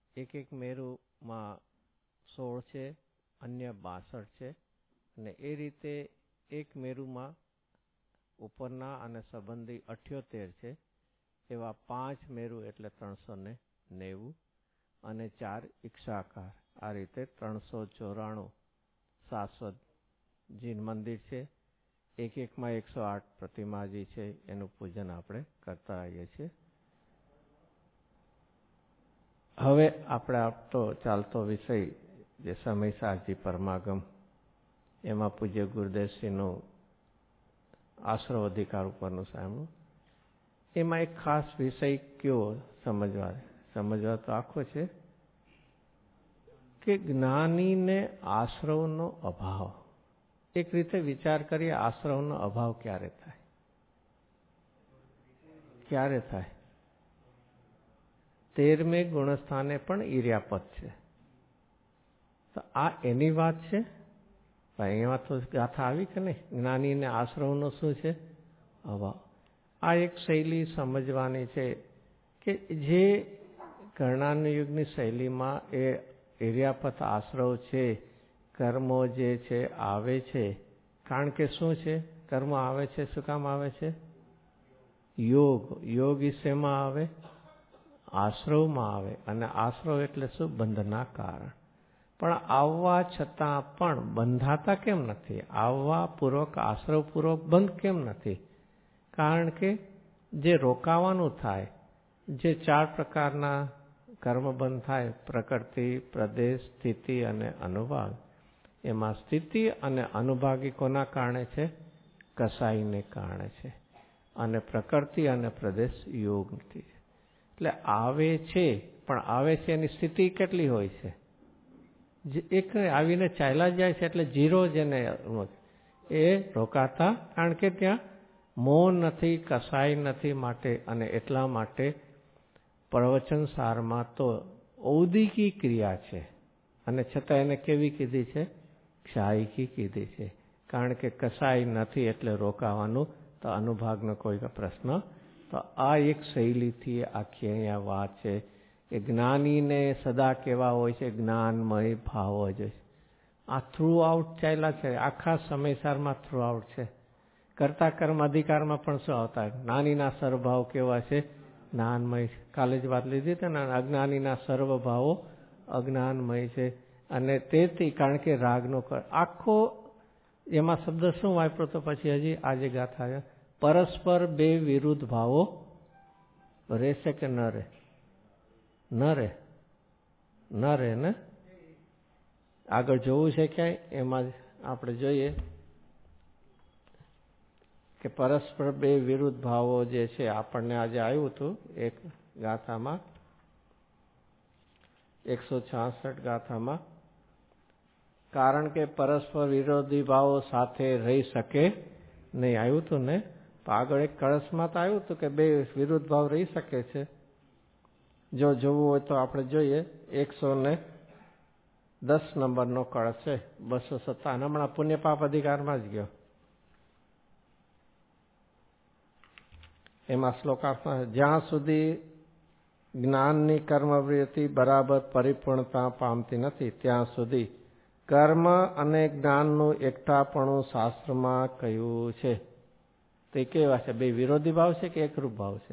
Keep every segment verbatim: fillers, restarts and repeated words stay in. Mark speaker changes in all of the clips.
Speaker 1: એક એક મેરુમાં સોળ છે, અન્ય બાસઠ છે, અને એ રીતે એક મેરુમાં ઉપરના અને સંબંધી અઠ્યોતેર છે. એવા પાંચ મેરુ એટલે ત્રણસો ને નેવું અને ચાર ઈક્ષાકાર, આ રીતે ત્રણસો ચોરાણું શાશ્વત જીન મંદિર છે. એક એકમાં એકસો આઠ પ્રતિમાજી છે, એનું પૂજન આપણે કરતા આવીએ છીએ. હવે આપણે આપતો ચાલતો વિષય જે સમયસારજી પરમાગમ, એમાં પૂજ્ય ગુરુદેવશ્રીનું આશ્રવ અધિકાર ઉપરનું સાંભળ્યું. એમાં એક ખાસ વિષય કયો સમજવા સમજવા તો આખો છે કે જ્ઞાનીને આશ્રવનો અભાવ. એક રીતે વિચાર કરીએ, આશ્રવનો અભાવ ક્યારે થાય? ક્યારે થાય? તેરમે ગુણસ્થાને પણ ઈર્યાપદ છે. તો આ એની વાત છે. એમાં તો ગાથા આવી કે નહીં? જ્ઞાનીને આશ્રવનો શું છે? અભાવ. આ એક શૈલી સમજવાની છે કે જે કર્ણાન યુગની શૈલીમાં એ ઈર્યાપત આશ્રવ છે, કર્મો જે છે આવે છે. કારણ કે શું છે? કર્મ આવે છે, શું કામ આવે છે? યોગ. યોગ શેમાં આવે? આશ્રવમાં આવે. અને આશ્રવ એટલે શું? બંધના કારણ. પણ આવવા છતાં પણ બંધાતા કેમ નથી? આવવા પૂર્વક, આશ્રવ પૂર્વક બંધ કેમ નથી? કારણ કે જે રોકાવાનું થાય, જે ચાર પ્રકારના કર્મ બંધ થાય, પ્રકૃતિ, પ્રદેશ, સ્થિતિ અને અનુભાગ. એમાં સ્થિતિ અને અનુભાગી કોના કારણે છે? કસાઈને કારણે છે. અને પ્રકૃતિ અને પ્રદેશ યોગથી. એટલે આવે છે, પણ આવે છે એની સ્થિતિ કેટલી હોય છે? એક આવીને ચાલ્યા જાય છે એટલે જીરો જેને એ રોકાતા, કારણ કે ત્યાં મોહ નથી, કસાય નથી. માટે અને એટલા માટે પ્રવચન સારમાં તો ઔદિકી ક્રિયા છે, અને છતાં એને કેવી કીધી છે? ક્ષાયિકી કીધી છે. કારણ કે કસાય નથી એટલે રોકાવાનું, તો અનુભાગનો કોઈ પ્રશ્ન. તો આ એક શૈલીથી આખી અહીંયા વાત છે કે જ્ઞાનીને સદા કેવા હોય છે? જ્ઞાનમય ભાવ જ હોય છે. આ થ્રુ આઉટ ચાલ્યા છે, આખા સમયસારમાં થ્રુ આઉટ છે. કરતા કર્મ અધિકારમાં પણ શું આવતા? જ્ઞાનીના સર્વભાવ કેવા છે? જ્ઞાનમય. કાલે જ વાત લીધી હતી ને, અજ્ઞાનીના સર્વભાવો અજ્ઞાનમય છે. અને તેથી કારણ કે રાગનો આખો એમાં શબ્દ શું વાપરો? તો પછી હજી આજે ગાથા પરસ્પર બે વિરુદ્ધ ભાવો રહેશે કે ન રહે? ન રહે, ન રહે ને. આગળ જોવું છે ક્યાંય? એમાં આપણે જોઈએ કે પરસ્પર બે વિરુદ્ધ ભાવો જે છે, આપણને આજે આવ્યું હતું એક ગાથામાં, એકસો છાસઠ ગાથામાં. કારણ કે પરસ્પર વિરોધી ભાવો સાથે રહી શકે નહીં, આવ્યું હતું ને. આગળ એક કળશમાં તો આવ્યું હતું કે બે વિરુદ્ધ ભાવ રહી શકે છે. જો જોવું હોય તો આપણે જોઈએ, એકસો ને દસ નંબરનો કળશ છે, બસો સત્તાવન. હમણાં પુણ્યપાપ અધિકારમાં જ ગયો. એમાં શ્લોકાર્થમાં, જ્યાં સુધી જ્ઞાનની કર્મવૃત્તિ બરાબર પરિપૂર્ણતા પામતી નથી, ત્યાં સુધી કર્મ અને જ્ઞાનનું એકઠાપણું શાસ્ત્રમાં કહ્યું છે. તે કેવા છે? બે વિરોધી ભાવ છે કે એકરૂપ ભાવ છે?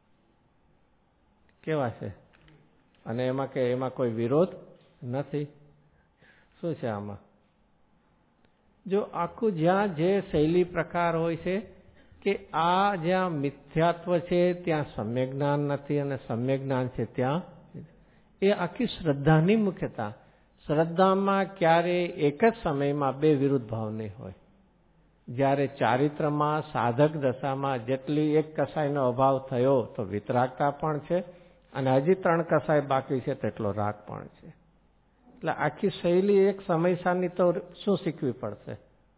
Speaker 1: કેવા છે? અને એમાં કે એમાં કોઈ વિરોધ નથી. શું છે આમાં? જો આખું જ્યાં જે શૈલી પ્રકાર હોય છે કે આ જ્યાં મિથ્યાત્વ છે ત્યાં સમ્યક જ્ઞાન નથી, અને સમ્યક જ્ઞાન છે ત્યાં એ આખી શ્રદ્ધાની મુખ્યતા. શ્રદ્ધામાં ક્યારે એક જ સમયમાં બે વિરુદ્ધ ભાવ નહીં હોય. જ્યારે ચારિત્રમાં સાધક દશામાં જેટલી એક કસાયનો અભાવ થયો તો વિતરાગતા પણ છે, અને હજી ત્રણ કસાય બાકી છે તેટલો રાગ પણ છે. એટલે આખી શૈલી એક સમયસારની તો શું શીખવી પડશે?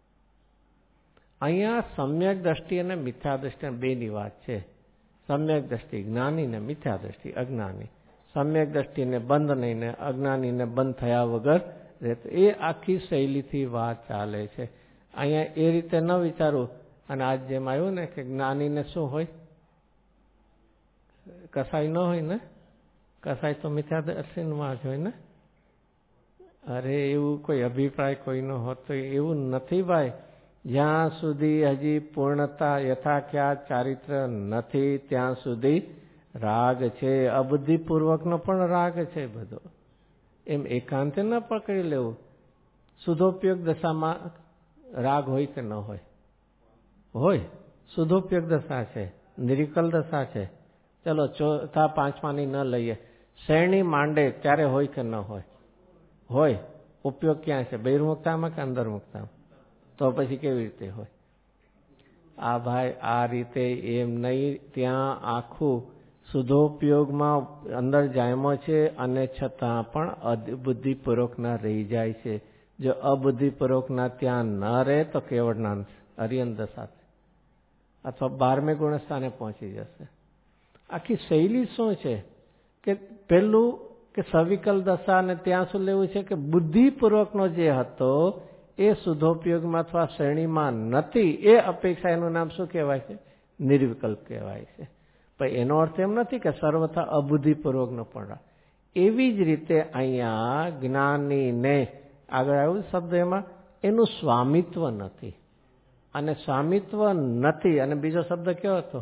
Speaker 1: અહીંયા સમ્યક દ્રષ્ટિ અને મિથ્યા દ્રષ્ટિ બેની વાત છે. સમ્યક દ્રષ્ટિ જ્ઞાની ને મિથ્યા દ્રષ્ટિ અજ્ઞાની. સમ્યક દ્રષ્ટિને બંધ નહીં ને અજ્ઞાનીને બંધ થયા વગર રહેતો. એ આખી શૈલીથી વાત ચાલે છે. અહીંયા એ રીતે ન વિચારું. અને આજ જેમ આવ્યું ને કે જ્ઞાનીને શું હોય? કસાય ન હોય ને. કસાય તો મિથ્યા દર્શનમાં જ હોય ને. અરે એવું કોઈ અભિપ્રાય કોઈનો હોત તો એવું નથી ભાઈ. જ્યાં સુધી હજી પૂર્ણતા યથાખ્યાત ચારિત્ર નથી ત્યાં સુધી રાગ છે. અબુદ્ધિપૂર્વકનો પણ રાગ છે બધો. એમ એકાંતે ન પકડી લેવું. શુદ્ધોપયોગ દશામાં રાગ હોય કે ન હોય? હોય. શુદ્ધોપયોગ દશા છે, નિરિકલ દશા છે. ચલો ચોથા પાંચમાની ન લઈએ. શ્રેણી માંડે ત્યારે હોય કે ન હોય? હોય. ઉપયોગ ક્યાં છે? બહિર્મુક્તામાં કે અંતર્મુક્તામાં? તો પછી કેવી રીતે હોય? આ ભાઈ આ રીતે એમ નહીં. ત્યાં આખું શુદ્ધોપયોગમાં અંદર જાયમો છે અને છતાં પણ અબુદ્ધિપૂર્વકના રહી જાય છે. જો અબુદ્ધિપૂર્વકના ત્યાં ન રહે તો કેવળના હરિયન દશા અથવા બારમે ગુણસ્થાને પહોંચી જશે. આખી શૈલી શું છે કે પેલું કે સવિકલ દશા ને ત્યાં શું લેવું છે કે બુદ્ધિપૂર્વકનો જે હતો એ શુદ્ધોપયોગમાં અથવા શ્રેણીમાં નથી. એ અપેક્ષા એનું નામ શું કહેવાય છે? નિર્વિકલ્પ કહેવાય છે. પણ એનો અર્થ એમ નથી કે સર્વથા અબુદ્ધિપૂર્વકનો પણ. એવી જ રીતે અહીંયા જ્ઞાનીને આગળ આવ્યું શબ્દ એમાં એનું સ્વામિત્વ નથી. અને સ્વામિત્વ નથી અને બીજો શબ્દ કયો હતો?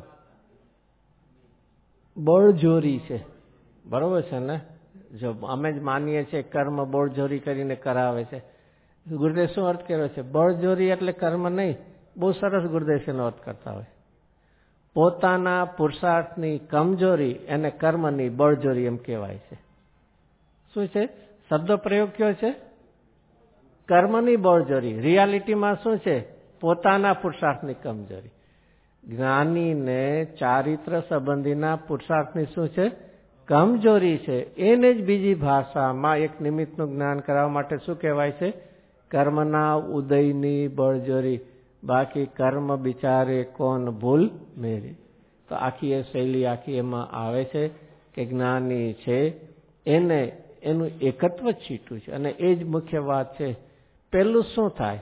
Speaker 1: બળજોરી છે. બરોબર છે ને? જો અમે જ માનીએ છીએ કર્મ બળજોરી કરીને કરાવે છે. ગુરુદેવ શું અર્થ કર્યો છે? બળજોરી એટલે કર્મ નહીં. બહુ સરસ ગુરુદેવ એનો અર્થ કરતા હોય. પોતાના પુરુષાર્થની કમજોરી એને કર્મની બળજોરી એમ કહેવાય છે. શું છે શબ્દ પ્રયોગ કયો છે? કર્મની બળજોરી. રિયાલિટીમાં શું છે? પોતાના પુરુષાર્થની કમજોરી. જ્ઞાનીને ચારિત્ર સંબંધીના પુરુષાર્થની શું છે? કમજોરી છે. એને જ બીજી ભાષામાં એક નિમિત્તનું જ્ઞાન કરાવવા માટે શું કહેવાય છે? કર્મના ઉદયની બળજોરી. બાકી કર્મ બિચારે કોણ ભૂલ મેરી. તો આખી એ શૈલી આખી એમાં આવે છે કે જ્ઞાની છે એને એનું એકત્વ છીટું છે. અને એ જ મુખ્ય વાત છે. પેલું શું થાય?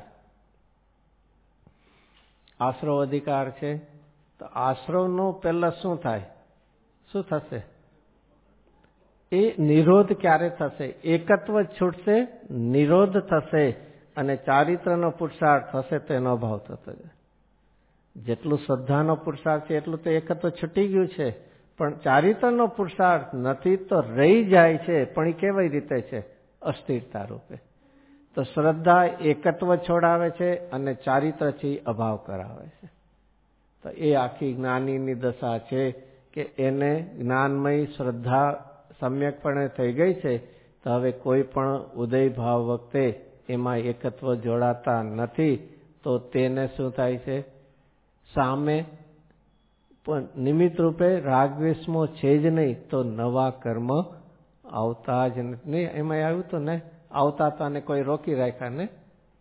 Speaker 1: આશ્રવ અધિકાર છે. તો આશ્રવનું પહેલા શું થાય? શું થશે? એ નિરોધ ક્યારે થશે? એકત્વ છૂટશે, નિરોધ થશે અને ચારિત્રનો પુરુષાર્થ થશે તો એનો અભાવ થતો જાય. જેટલું શ્રદ્ધાનો પુરુષાર્થ છે એટલું તો એકત્વ છૂટી ગયું છે, પણ ચારિત્રનો પુરુષાર્થ નથી તો રહી જાય છે. પણ એ કેવી રીતે છે? અસ્થિરતા રૂપે. તો શ્રદ્ધા એકત્વ છોડાવે છે અને ચારિત્રથી અભાવ કરાવે છે. તો એ આખી જ્ઞાનીની દશા છે કે એને જ્ઞાનમય શ્રદ્ધા સમ્યકપણે થઈ ગઈ છે. તો હવે કોઈ પણ ઉદય ભાવ વખતે એમાં એકત્વ જોડાતા નથી. તો તેને શું થાય છે? સામે પણ નિમિત્ત રૂપે રાગદ્વેષમો છે જ નહીં તો નવા કર્મ આવતા જ નથી. એમાં આવ્યું તો ને આવતા હતા ને કોઈ રોકી રાખ્યા ને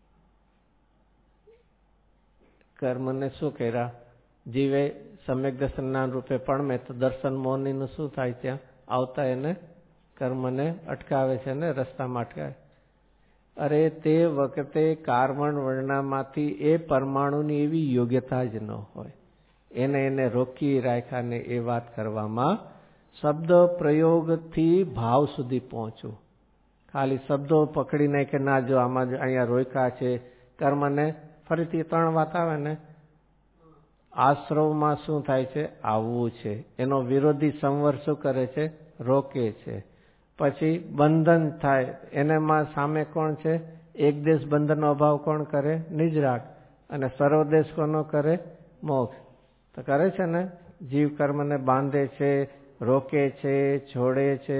Speaker 1: કર્મને શું કર્યા? જીવે સમ્યક દર્શન રૂપે પડમે તો દર્શન મોહનીનું શું થાય? ત્યાં આવતા એને કર્મને અટકાવે છે ને રસ્તામાં અટકાવે. અરે તે વખતે કાર્બન વર્ણમાંથી એ પરમાણુની એવી યોગ્યતા જ ન હોય. એને એને રોકી રાખ્યા ને એ વાત કરવામાં શબ્દ પ્રયોગથી ભાવ સુધી પહોંચવું. ખાલી શબ્દો પકડીને કે ના જો આમાં અહીંયા રોક્યા છે કર્મને. ફરીથી ત્રણ વાત આવે ને. આશ્રવમાં શું થાય છે? આવવું છે. એનો વિરોધી સંવર શું કરે છે? રોકે છે. પછી બંધન થાય એનામાં સામે કોણ છે? એક દેશ બંધનનો અભાવ કોણ કરે? નિજરાગ. અને સર્વદેશ કોનો કરે? મોક્ષ. તો કરે છે ને જીવ કર્મને બાંધે છે, રોકે છે, છોડે છે.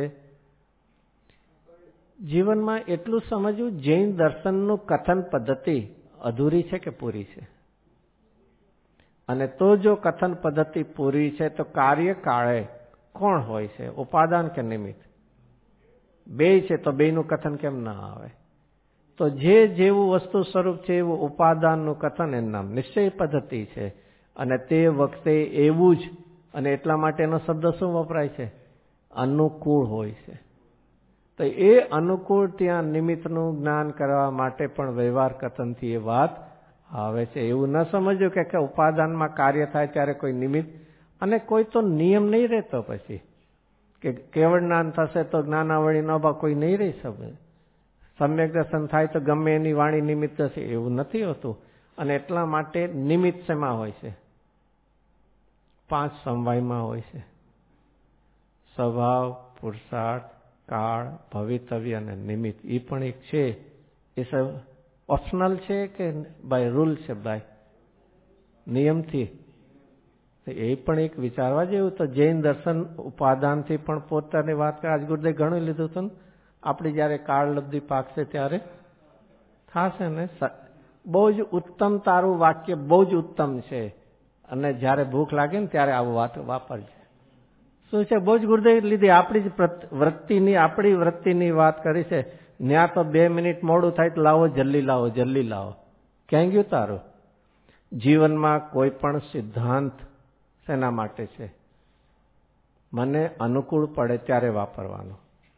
Speaker 1: જીવનમાં એટલું સમજવું જૈન દર્શનનું કથન પદ્ધતિ અધૂરી છે કે પૂરી છે? અને તો જો કથન પદ્ધતિ પૂરી છે તો કાર્યકાળે કોણ હોય છે? ઉપાદાન કે નિમિત્ત? બે છે તો બેનું કથન કેમ ના આવે? તો જે જેવું વસ્તુ સ્વરૂપ છે એવું ઉપાદાનનું કથન એનું નામ નિશ્ચય પદ્ધતિ છે. અને તે વખતે એવું જ. અને એટલા માટેનો શબ્દ શું વપરાય છે? અનુકૂળ હોય છે. તો એ અનુકૂળ ત્યાં નિમિત્તનું જ્ઞાન કરવા માટે પણ વ્યવહાર કથનથી એ વાત આવે છે. એવું ન સમજ્યું કે ઉપાદાનમાં કાર્ય થાય ત્યારે કોઈ નિમિત્ત અને કોઈ તો નિયમ નહીં રહેતો. પછી કે કેવળ જ્ઞાન થશે તો જ્ઞાનાવળી નો બા કોઈ નહીં રહી શકે. સમ્યક દર્શન થાય તો ગમે એની વાણી નિમિત્ત છે એવું નથી હોતું. અને એટલા માટે નિમિત્ત શેમાં હોય છે? પાંચ સમવાયમાં હોય છે. સ્વભાવ, પુરુષાર્થ, કાળ, ભવિતવ્ય અને નિમિત્ત. એ પણ એક છે. એ સબ ઓપ્શનલ છે કે બાય રૂલ છે, બાય નિયમથી? એ પણ એક વિચારવા જેવું. તો જૈન દર્શન ઉપાદાનથી પણ પોતાની વાત કરે. આજ ગુરુદેવ ઘણું લીધું હતું ને. આપણી જયારે કાળ લબ્ધિ પાકશે ત્યારે થશે ને. બહુ જ ઉત્તમ તારું વાક્ય, બહુ જ ઉત્તમ છે. અને જયારે ભૂખ લાગે ને ત્યારે આવું વાત વાપરજે. શું છે? બહુ જ ગુરુદેવ લીધી. આપણી જ વૃત્તિની આપણી વૃત્તિની વાત કરી છે. ન્યા તો બે મિનિટ મોડું થાય તો લાવો જલ્દી લાવો જલ્દી લાવો. ક્યાં ગયું તારું? જીવનમાં કોઈ પણ સિદ્ધાંત શેના માટે છે? મને અનુકૂળ પડે ત્યારે વાપરવાનો.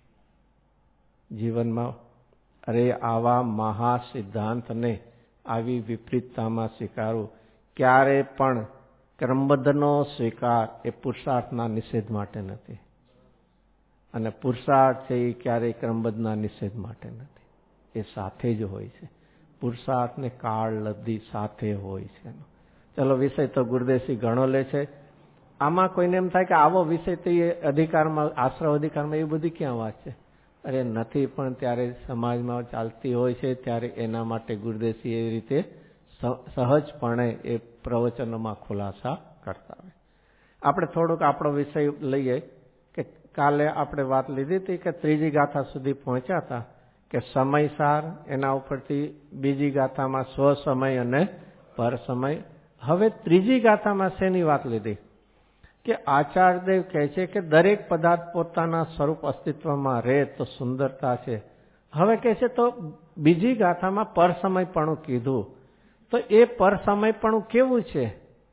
Speaker 1: જીવનમાં અરે આવા મહા સિદ્ધાંતને આવી વિપરીતતામાં સ્વીકારવું. ક્યારે પણ ક્રમબદ્ધનો સ્વીકાર એ પુરુષાર્થના નિષેધ માટે નથી. અને પુરુષાર્થ છે એ ક્યારેય ક્રમબદ્ધના નિષેધ માટે નથી. એ સાથે જ હોય છે. પુરુષાર્થ ને કાળ લબ્ધિ સાથે હોય છે. ચલો, વિષય તો ગુરુદેવસિંહ ઘણો લે છે. આમાં કોઈને એમ થાય કે આવો વિષય તો એ અધિકારમાં, આશ્રવ અધિકારમાં એ બધી ક્યાં વાત છે? અરે નથી, પણ ત્યારે સમાજમાં ચાલતી હોય છે ત્યારે એના માટે ગુરુદેવસિંહ એ રીતે સહજપણે એ પ્રવચનોમાં ખુલાસા કરતા હોય. આપણે થોડુંક આપણો વિષય લઈએ કે કાલે આપણે વાત લીધી હતી કે ત્રીજી ગાથા સુધી પહોંચ્યા હતા કે સમયસાર, એના ઉપરથી બીજી ગાથામાં સ્વ સમય અને પર સમય. હવે ત્રીજી ગાથામાં શેની વાત લીધી? કે આચાર્યદેવ કહે છે કે દરેક પદાર્થ પોતાના સ્વરૂપ અસ્તિત્વમાં રહે તો સુંદરતા છે. હવે કહે છે તો બીજી ગાથામાં પર સમયપણું કીધું. તો એ પર સમયપણું કેવું છે?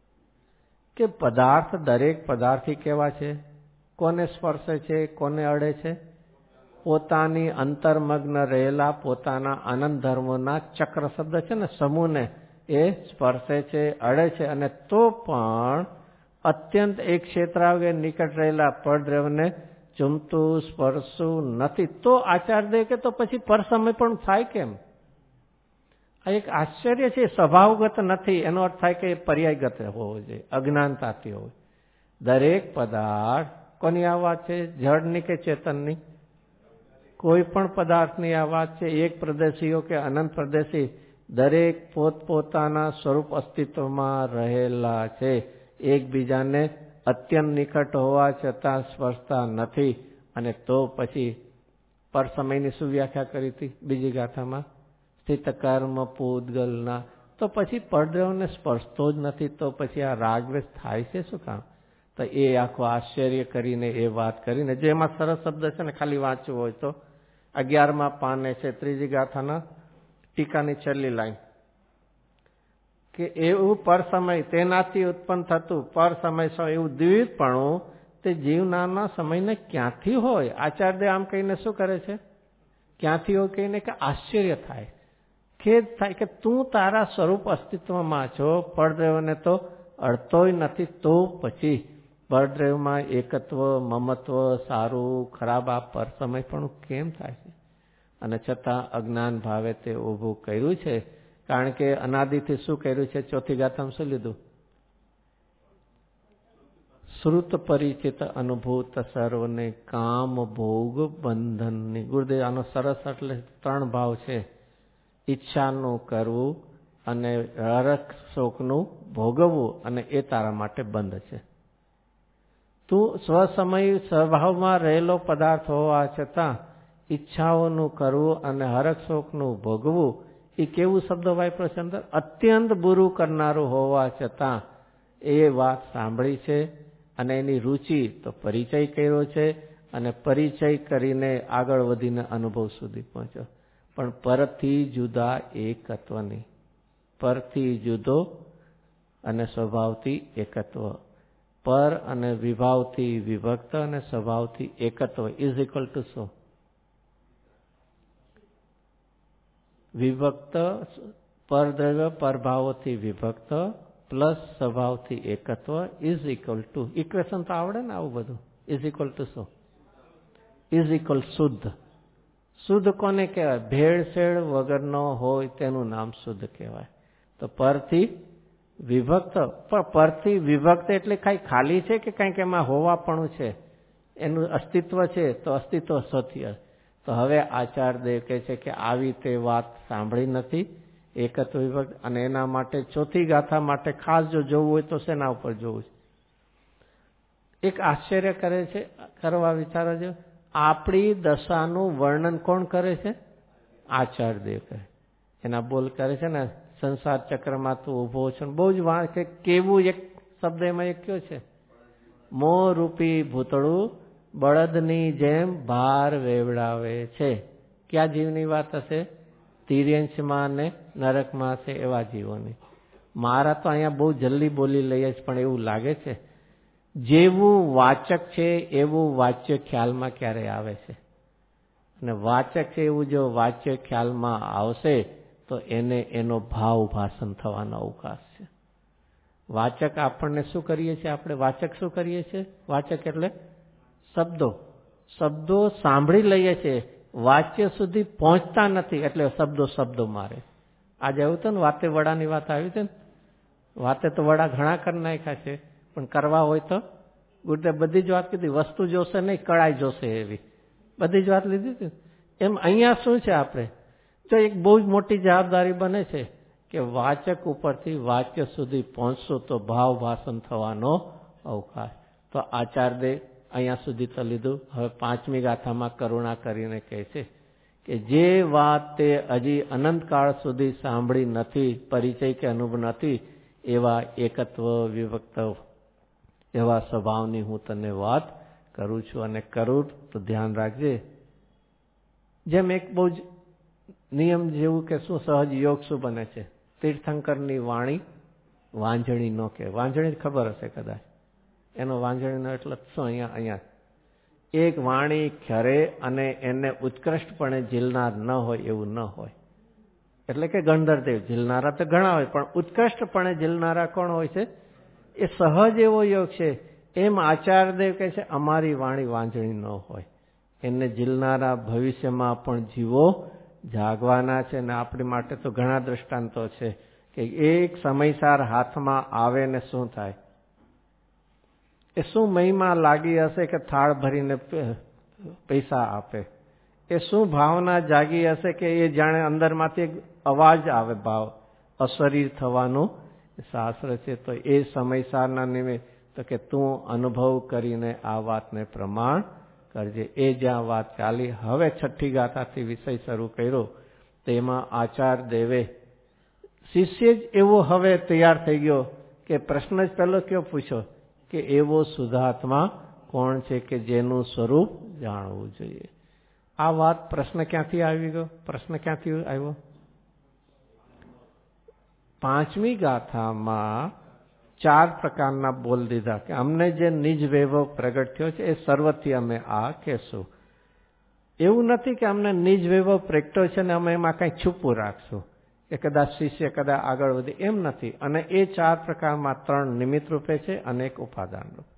Speaker 1: કે પદાર્થ, દરેક પદાર્થી કેવા છે? કોને સ્પર્શે છે? કોને અડે છે? પોતાની અંતર્મગ્ન રહેલા પોતાના આનંદ ધર્મોના ચક્ર શબ્દ છે ને, સમૂહને એ સ્પર્શે છે, અડે છે. અને તો પણ અત્યંત એક ક્ષેત્રાવગે નિકટ રહેલા પરદ્રવ્યને ચૂમતું સ્પર્શતું નથી. તો આચાર્યદેવ કે તો પછી પર સમય પણ થાય કેમ? આ એક આશ્ચર્ય છે. સ્વભાવગત નથી, એનો અર્થ થાય કે પર્યાયગત હોવો જોઈએ, અજ્ઞાનતાથી હોવો. દરેક પદાર્થ કોની આ વાત છે? જળની કે ચેતનની? કોઈ પણ પદાર્થની આ વાત છે. એક પ્રદેશીઓ કે અનંત પ્રદેશી, દરેક પોતપોતાના સ્વરૂપ અસ્તિત્વમાં રહેલા છે. એકબીજાને અત્યંત નિકટ હોવા છતાં સ્પર્શતા નથી. અને તો પછી પર સમયની શું વ્યાખ્યા કરી હતી બીજી ગાથામાં? સ્થિત કર્મ પૂતગલના. તો પછી પરદ્રવ્યને સ્પર્શતો જ નથી, તો પછી આ રાગદ્વેષ થાય છે શું કામ? તો એ આખું આશ્ચર્ય કરીને એ વાત કરીને, જેમાં સરસ શબ્દ છે ને, ખાલી વાંચવું હોય તો અગિયારમાં પાને છે ત્રીજી ગાથાના ટીકાની છેલ્લી લાઈન, કે એવું પર સમય તેનાથી ઉત્પન્ન થતું પર સમય એવું દ્વિવિધપણું તે જીવનાના સમયને ક્યાંથી હોય? આચાર્ય આમ કહીને શું કરે છે? ક્યાંથી હોય કહીને કે આશ્ચર્ય થાય, ખેદ થાય કે તું તારા સ્વરૂપ અસ્તિત્વમાં છો, પરદ્રવ્યને તો અડતોય નથી. તો પછી પરદ્રવ્યમાં એકત્વ, મમત્વ, સારું ખરાબ આ પર સમય પણ કેમ થાય છે? અને છતાં અજ્ઞાન ભાવે તે ઊભું કર્યું છે. કારણ કે અનાદિથી શું કર્યું છે? ચોથી ગાથામાં શું લીધું? શ્રુત પરિચિત અનુભૂત સર્વને કામ ભોગ બંધનની. ગુરુદેવ આનો સરસ એટલે ત્રણ ભાવ છે: ઈચ્છાનું કરવું અને હરખ શોકનું ભોગવવું, અને એ તારા માટે બંધ છે. તું સ્વસમય સ્વભાવમાં રહેલો પદાર્થ હોવા છતાં ઈચ્છાઓનું કરવું અને હરખ શોકનું ભોગવવું, એ કેવું શબ્દ વાપરો છે અંદર? અત્યંત બુરું કરનારું હોવા છતાં એ વાત સાંભળી છે અને એની રુચિ તો પરિચય કર્યો છે, અને પરિચય કરીને આગળ વધીને અનુભવ સુધી પહોંચ્યો. પણ પરથી જુદા એકત્વ નહીં, પરથી જુદો અને સ્વભાવથી એકત્વ. પર અને વિભાવથી વિભક્ત અને સ્વભાવથી એકત્વ ઇઝ ઇક્વલ ટુ શું? વિભક્ત પરદ્રવ્ય પરભાવોથી વિભક્ત પ્લસ સ્વભાવથી એકત્વ ઇઝ ઇક્વલ ટુ, ઇક્વેશન તો આવડે ને આવું બધું, ઇઝ ઇક્વલ ટુ શું? ઇઝ ઇક્વલ શુદ્ધ. શુદ્ધ કોને કહેવાય? ભેળસેળ વગરનો હોય તેનું નામ શુદ્ધ કહેવાય. તો પરથી વિભક્ત, પણ પરથી વિભક્ત એટલે કઈ ખાલી છે કે કંઈક એમાં હોવાપણું છે, એનું અસ્તિત્વ છે, તો અસ્તિત્વ સત્ય. તો હવે આચાર્યદેવ કહે છે કે આવી તે વાત સાંભળી નથી એકત્વ વિભક્ત, અને એના માટે ચોથી ગાથા માટે ખાસ જો જોવું હોય તો શેના ઉપર જોવું છે? એક આશ્ચર્ય કરે છે, કરવા વિચારો જો, આપણી દશાનું વર્ણન કોણ કરે છે? આચાર્યદેવ કરે. એના બોલ કરે છે ને, સંસાર ચક્રમાં તું ઉભો છે. બહુ જ વાણ કે કેવું એક શબ્દ એમાં એક કયો છે? મોહ રૂપી ભૂતળું બળદની જેમ ભાર વેવડાવે છે. ક્યાં જીવની વાત હશે? તિર્યંશમાં ને નરકમાં છે એવા જીવોની. મારા તો અહીંયા બહુ જલ્દી બોલી લઈએ છે, પણ એવું લાગે છે જેવું વાચક છે એવું વાચ્ય ખ્યાલમાં ક્યારે આવે છે. અને વાચક છે એવું જો વાચ્ય ખ્યાલમાં આવશે તો એને એનો ભાવ ભાષણ થવાનો અવકાશ છે. વાચક આપણને શું કરીએ છીએ? આપણે વાચક શું કરીએ છીએ? વાચક એટલે શબ્દો. શબ્દો સાંભળી લઈએ છીએ, વાચ્ય સુધી પહોંચતા નથી, એટલે શબ્દો શબ્દો મારે. આજે એવું હતું ને, વાતે વડાની વાત આવી છે ને, વાતે તો વડા ઘણા કરી નાખ્યા છે, પણ કરવા હોય તો ગુરુદેવ બધી જ વાત કીધી. વસ્તુ જોશે નહીં, કળાઈ જોશે એવી બધી જ વાત લીધી હતી. એમ અહીંયા શું છે? આપણે તો એક બહુ જ મોટી જવાબદારી બને છે કે વાચક ઉપરથી વાક્ય સુધી પહોંચશું તો ભાવ ભાષણ થવાનો અવકાશ. તો આચાર્યદેવ અહીંયા સુધી તો લીધું. હવે પાંચમી ગાથામાં કરુણા કરીને કહે છે કે જે વાત તે હજી અનંતકાળ સુધી સાંભળી નથી, પરિચય કે અનુભવ નથી, એવા એકત્વ વિભક્ત એવા સ્વભાવની હું તને વાત કરું છું. અને કરું તો ધ્યાન રાખજે, જેમ એક બહુ જ નિયમ જેવું કે શું સહજ યોગ શું બને છે? તીર્થંકરની વાણી વાંજણી ન કે. વાંજણી ખબર હશે કદાચ, એનો વાંજણીનો એટલે શું? અહીંયા અહીંયા એક વાણી ખરે અને એને ઉત્કૃષ્ટપણે ઝીલનાર ન હોય એવું ન હોય. એટલે કે ગણધરદેવ ઝીલનારા તો ઘણા હોય, પણ ઉત્કૃષ્ટપણે ઝીલનારા કોણ હોય છે? એ સહજ એવો યોગ છે. એમ આચાર્યદેવ કહે છે અમારી વાણી વાંજણી ન હોય, એને ઝીલનારા ભવિષ્યમાં પણ જીવો જાગવાના છે. અને આપણી માટે તો ઘણા દ્રષ્ટાંતો છે કે એક સમયસાર હાથમાં આવે ને શું થાય? એ શું મહિમા લાગી હશે કે થાળ ભરીને પૈસા આપે? એ શું ભાવના જાગી હશે કે એ જાણે અંદરમાંથી એક અવાજ આવે, ભાવ અશરીર થવાનું શાસ્ત્ર છે. તો એ સમયસારના નિમિત્ત તો કે તું અનુભવ કરીને આ વાતને પ્રમાણ કરજે. એ જ્યાં વાત ચાલી. હવે છઠ્ઠી ગાથાથી વિષય શરૂ કર્યો, તેમાં આચાર્ય દેવે શિષ્ય જ એવો હવે તૈયાર થઈ ગયો કે પ્રશ્ન જ પહેલો કયો પૂછ્યો કે એવો શુદ્ધાત્મા કોણ છે કે જેનું સ્વરૂપ જાણવું જોઈએ. આ વાત પ્રશ્ન ક્યાંથી આવી ગયો? પ્રશ્ન ક્યાંથી આવ્યો? પાંચમી ગાથામાં ચાર પ્રકારના બોલ દીધા કે અમને જે નિજ વૈભવ પ્રગટ થયો છે એ સર્વથી અમે આ કહેશું. એવું નથી કે અમને નિજ વૈભવ પ્રગટ્યો છે ને અમે એમાં કંઈ છુપું રાખશું કે કદાચ શિષ્ય કદાચ આગળ વધે, એમ નથી. અને એ ચાર પ્રકારમાં ત્રણ નિમિત્ત રૂપે છે અને એક ઉપાદાન રૂપે.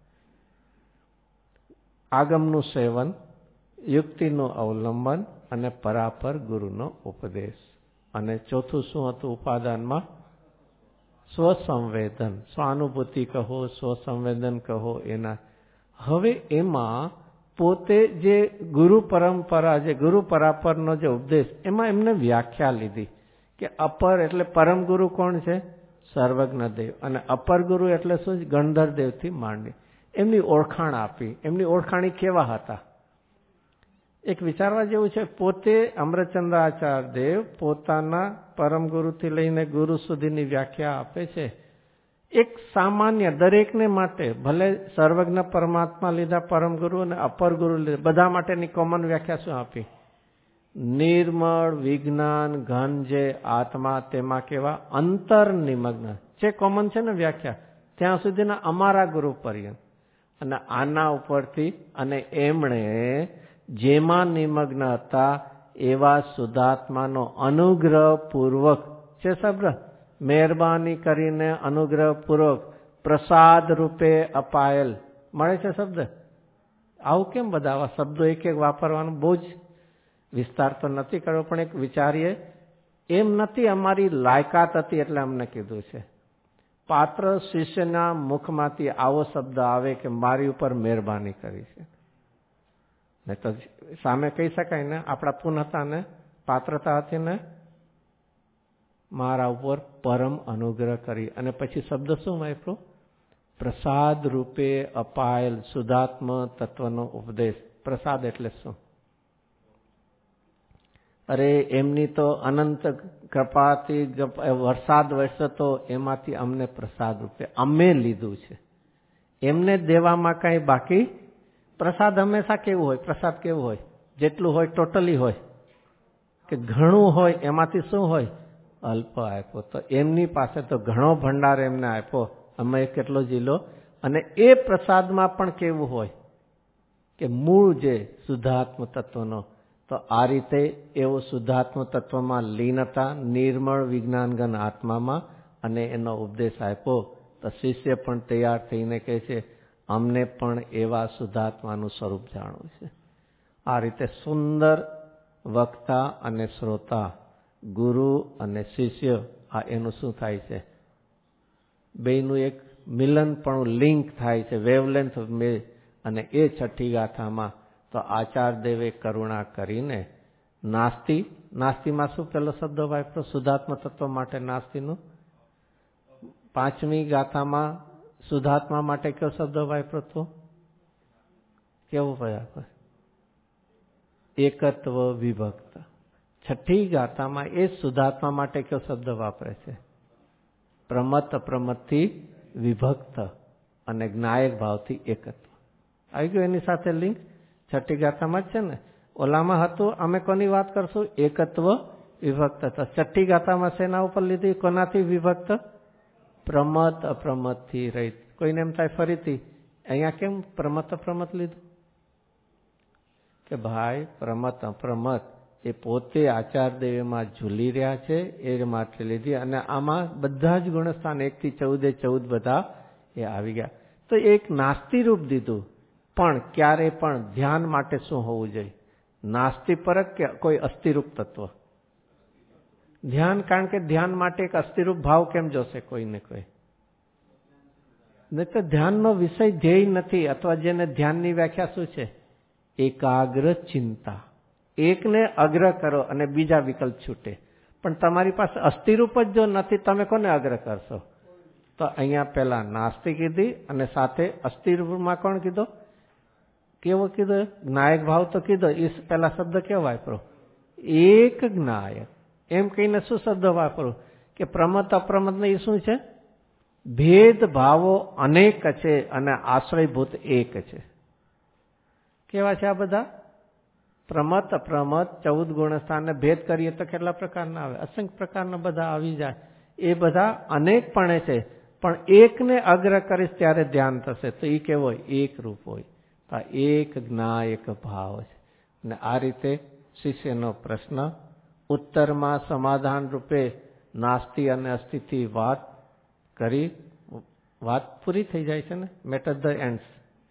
Speaker 1: આગમનું સેવન, યુક્તિનું અવલંબન અને પરાપર ગુરુનો ઉપદેશ. અને ચોથું શું હતું ઉપાદાનમાં? સ્વસંવેદન, સ્વાનુભૂતિ કહો, સ્વસંવેદન કહો. એના હવે એમાં પોતે જે ગુરુ પરંપરા, જે ગુરુ પરાપરનો જે ઉપદેશ, એમાં એમને વ્યાખ્યા લીધી કે અપર એટલે પરમ ગુરુ કોણ છે? સર્વજ્ઞ દેવ. અને અપર ગુરુ એટલે શું? ગણધર દેવથી માંડી એમની ઓળખાણ આપી. એમની ઓળખાણી કેવા હતા? એક વિચારવા જેવું છે. પોતે અમૃતચંદ્રાચાર્ય દેવ પોતાના પરમ ગુરુથી લઈને ગુરુ સુધીની વ્યાખ્યા આપે છે. એક સામાન્ય દરેકને માટે, ભલે સર્વજ્ઞ પરમાત્મા લીધા પરમ ગુરુ અને અપર ગુરુ લીધા, બધા માટેની કોમન વ્યાખ્યા શું આપી? નિર્મળ વિજ્ઞાન ઘન જે આત્મા, તેમાં કેવા અંતર નિમગ્ન જે કોમન છે ને વ્યાખ્યા, ત્યાં સુધીના અમારા ગુરુ પર્યંત. અને આના ઉપરથી અને એમણે જેમાં નિમગ્ન હતા એવા શુદ્ધાત્માનો અનુગ્રહ પૂર્વક છે શબ્દ, મહેરબાની કરીને અનુગ્રહ પૂર્વક પ્રસાદ રૂપે અપાયેલ મળે છે શબ્દ. આવું કેમ બધા આવા શબ્દો એક એક વાપરવાનું બહુ જ વિસ્તાર તો નથી કરવો, પણ એક વિચારીએ. એમ નથી અમારી લાયકાત હતી એટલે અમને કીધું છે. પાત્ર શિષ્યના મુખમાંથી આવો શબ્દ આવે કે મારી ઉપર મહેરબાની કરી છે. નહીં તો સામે કહી શકાય ને, આપણા પૂર્ણતા ને પાત્રતા હતી ને, મારા ઉપર પરમ અનુગ્રહ કરી. અને પછી શબ્દ શું વાપરો? પ્રસાદ રૂપે અપાયેલ શુદ્ધાત્મ તત્વનો ઉપદેશ. પ્રસાદ એટલે શું? અરે એમની તો અનંત કૃપાથી વરસાદ વરસતો, એમાંથી અમને પ્રસાદ રૂપે અમે લીધું છે. એમને દેવામાં કઈ બાકી? પ્રસાદ હંમેશા કેવું હોય? પ્રસાદ કેવું હોય? જેટલું હોય ટોટલી હોય કે ઘણું હોય? એમાંથી શું હોય? અલ્પ આપ્યો. તો એમની પાસે તો ઘણો ભંડાર એમને આપ્યો, અમે કેટલો જીલો. અને એ પ્રસાદમાં પણ કેવું હોય કે મૂળ જે શુદ્ધાત્મ તત્વનો, તો આ રીતે એવો શુદ્ધાત્મ તત્વમાં લીનતા, નિર્મળ વિજ્ઞાનગન આત્મામાં, અને એનો ઉપદેશ આપ્યો. તો શિષ્ય પણ તૈયાર થઈને કહે છે, અમને પણ એવા શુદ્ધાત્માનું સ્વરૂપ જાણવું છે. આ રીતે સુંદર વક્તા અને શ્રોતા, ગુરુ અને શિષ્ય, આ એનું શું થાય છે? બેનું એક મિલન પણ લિંક થાય છે, વેવલેન્થ. અને એ છઠ્ઠી ગાથામાં તો આચાર્યદેવે કરુણા કરીને નાસ્તિ, નાસ્તિમાં શું પેલો શબ્દ વાપરો શુદ્ધાત્મ તત્વ માટે? નાસ્તિનું. પાંચમી ગાથામાં શુદ્ધાત્મા માટે કયો શબ્દ વાપરો હતો? કેવો વાપરો? એકત્વ વિભક્ત. છઠ્ઠી ગાથામાં એ શુદ્ધાત્મા માટે કયો શબ્દ વાપરે છે? પ્રમત અપ્રમતથી વિભક્ત અને જ્ઞાયક ભાવથી એકત્વ. આવી ગયું એની સાથે લિંક. છઠ્ઠી ગાથામાં જ છે ને. ઓલામાં હતું, અમે કોની વાત કરશું? એકત્વ વિભક્ત. તો છઠ્ઠી ગાથામાં શેના ઉપર લીધી? કોનાથી વિભક્ત? પ્રમત અપ્રમતથી રહિત. કોઈને એમ થાય ફરીથી અહીંયા કેમ પ્રમત અપ્રમત લીધું? કે ભાઈ પ્રમત અપ્રમત એ પોતે આચારદેવમાં ઝૂલી રહ્યા છે, એ માટે લીધી. અને આમાં બધા જ ગુણસ્થાન એક થી ચૌદે ચૌદ બધા એ આવી ગયા. તો એક નાસ્તિ રૂપ દીધું. પણ ક્યારે પણ ધ્યાન માટે શું હોવું જોઈએ? નાસ્તિ પરક કે કોઈ અસ્થિરૂપ તત્વ? ધ્યાન. કારણ કે ધ્યાન માટે એક અસ્થિરૂપ ભાવ કેમ જોશે કોઈ ને કોઈ? નહીં તો ધ્યાનનો વિષય ધ્યેય નથી. અથવા જેને ધ્યાનની વ્યાખ્યા શું છે? એકાગ્ર ચિંતા. એકને અગ્ર કરો અને બીજા વિકલ્પ છૂટે. પણ તમારી પાસે અસ્થિરૂપ જ જો નથી, તમે કોને અગ્ર કરશો? તો અહીંયા પેલા નાસ્તિ કીધી અને સાથે અસ્થિરૂપમાં કોણ કીધો? કેવો કીધો? જ્ઞાયક ભાવ તો કીધો. એ પેલા શબ્દ કેવો વાપરો? એક જ્ઞાયક. એમ કહીને શું શબ્દ વાપરો? કે પ્રમત અપ્રમત ને એ શું છે? ભેદ ભાવો અનેક છે અને આશ્રયભૂત એક છે. કેવા છે આ બધા? પ્રમત અપ્રમત ચૌદ ગુણસ્થાન ને ભેદ કરીએ તો કેટલા પ્રકારના આવે? અસંખ્ય પ્રકારના બધા આવી જાય. એ બધા અનેક પણ છે, પણ એકને અગ્ર કરીશ ત્યારે ધ્યાન થશે. તો એ કેવો હોય? એક રૂપ હોય. તો એક જ્ઞાયક ભાવ છે. અને આ રીતે શિષ્યનો પ્રશ્ન ઉત્તરમાં સમાધાન રૂપે નાસ્તિ અને અસ્થિથી વાત કરી. વાત પૂરી થઈ જાય છે ને. Matter the ends.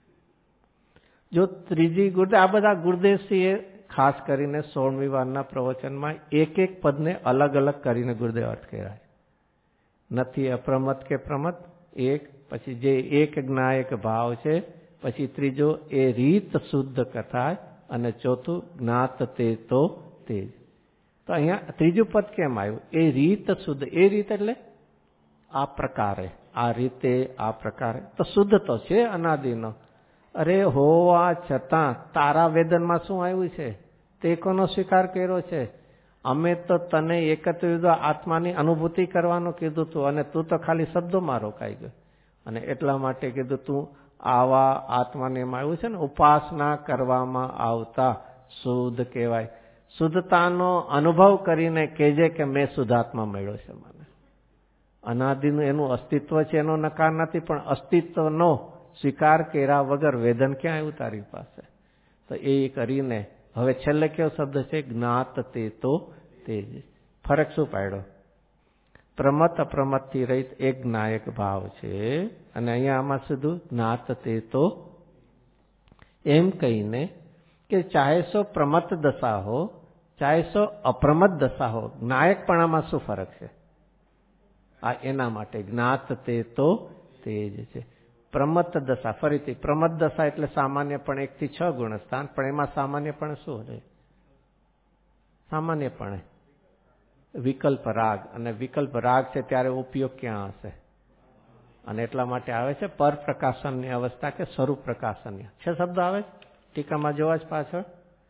Speaker 1: જો ત્રીજી ગુરુદેવ, આ બધા ગુરુદેવસિંહે ખાસ કરીને સોળમી વારના પ્રવચનમાં એક એક પદને અલગ અલગ કરીને ગુરુદેવ અર્થ કર્યા છે. નથી અપ્રમત કે પ્રમત એક, પછી જે એક જ્ઞાયક ભાવ છે, પછી ત્રીજો એ રીત શુદ્ધ કથા, અને ચોથું જ્ઞાત તે તો તે. તો અહીંયા ત્રીજું પદ કેમ આવ્યું? એ રીત શુદ્ધ. એ રીત એટલે આ પ્રકારે, આ રીતે, આ પ્રકારે. તો શુદ્ધ તો છે અનાદિનો. અરે હોવા છતાં તારા વેદનમાં શું આવ્યું છે? તે કોનો સ્વીકાર કર્યો છે? અમે તો તને એકત્રિત આત્માની અનુભૂતિ કરવાનું કીધું તું, અને તું તો ખાલી શબ્દોમાં રોકાઈ ગયો. અને એટલા માટે કીધું તું આવા આત્માને એમાં આવ્યું છે ને, ઉપાસના કરવામાં આવતા શુદ્ધ કહેવાય. શુદ્ધતાનો અનુભવ કરીને કહેજે કે મેં શુદ્ધાત્મા મળ્યો છે. મને અનાદિનું એનું અસ્તિત્વ છે, એનો નકાર નથી, પણ અસ્તિત્વનો સ્વીકાર કર્યા વગર વેદન ક્યાં આવ્યું તારી પાસે? તો એ કરીને હવે છેલ્લે કયો શબ્દ છે? જ્ઞાત તે તો તે. ફરક શું પાડ્યો? પ્રમત અપ્રમત થી રહિત એક જ્ઞાયક ભાવ છે, અને અહીંયા આમાં સીધું જ્ઞાત તે તો. એમ કહીને કે ચાહે સો પ્રમત્ત દશા હો ચાહે સો અપ્રમત્ત દશા હો, જ્ઞાયકપણામાં શું ફરક છે? આ એના માટે જ્ઞાત તે તો તે જ છે. પ્રમત્ત દશા, ફરીથી પ્રમત્ત દશા એટલે સામાન્યપણે એક થી છ ગુણસ્થાન, પણ એમાં સામાન્યપણે શું છે? સામાન્યપણે વિકલ્પ રાગ, અને વિકલ્પ રાગ છે ત્યારે ઉપયોગ ક્યાં હશે? અને એટલા માટે આવે છે પર પ્રકાશનની અવસ્થા કે સ્વરૂપ પ્રકાશનની છે શબ્દ આવે છે ટીકામાં જોવા જ પાછળ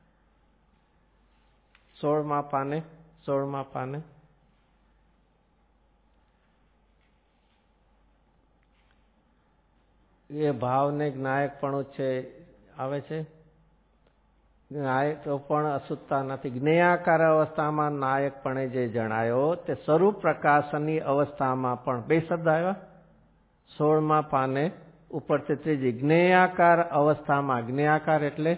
Speaker 1: સોળમા પાને સોળમા પાને એ ભાવને જ્ઞાયકપણું છે આવે છે. નાયક પણ અશુદ્ધતા નથી. જ્ઞેયાકાર અવસ્થામાં નાયકપણે જે જણાયો તે સ્વરૂપ પ્રકાશનની અવસ્થામાં પણ બે શબ્દ આવ્યા. સોળમા પાને ઉપરથી ત્રીજી જ્ઞેયાકાર અવસ્થામાં, જ્ઞેયાકાર એટલે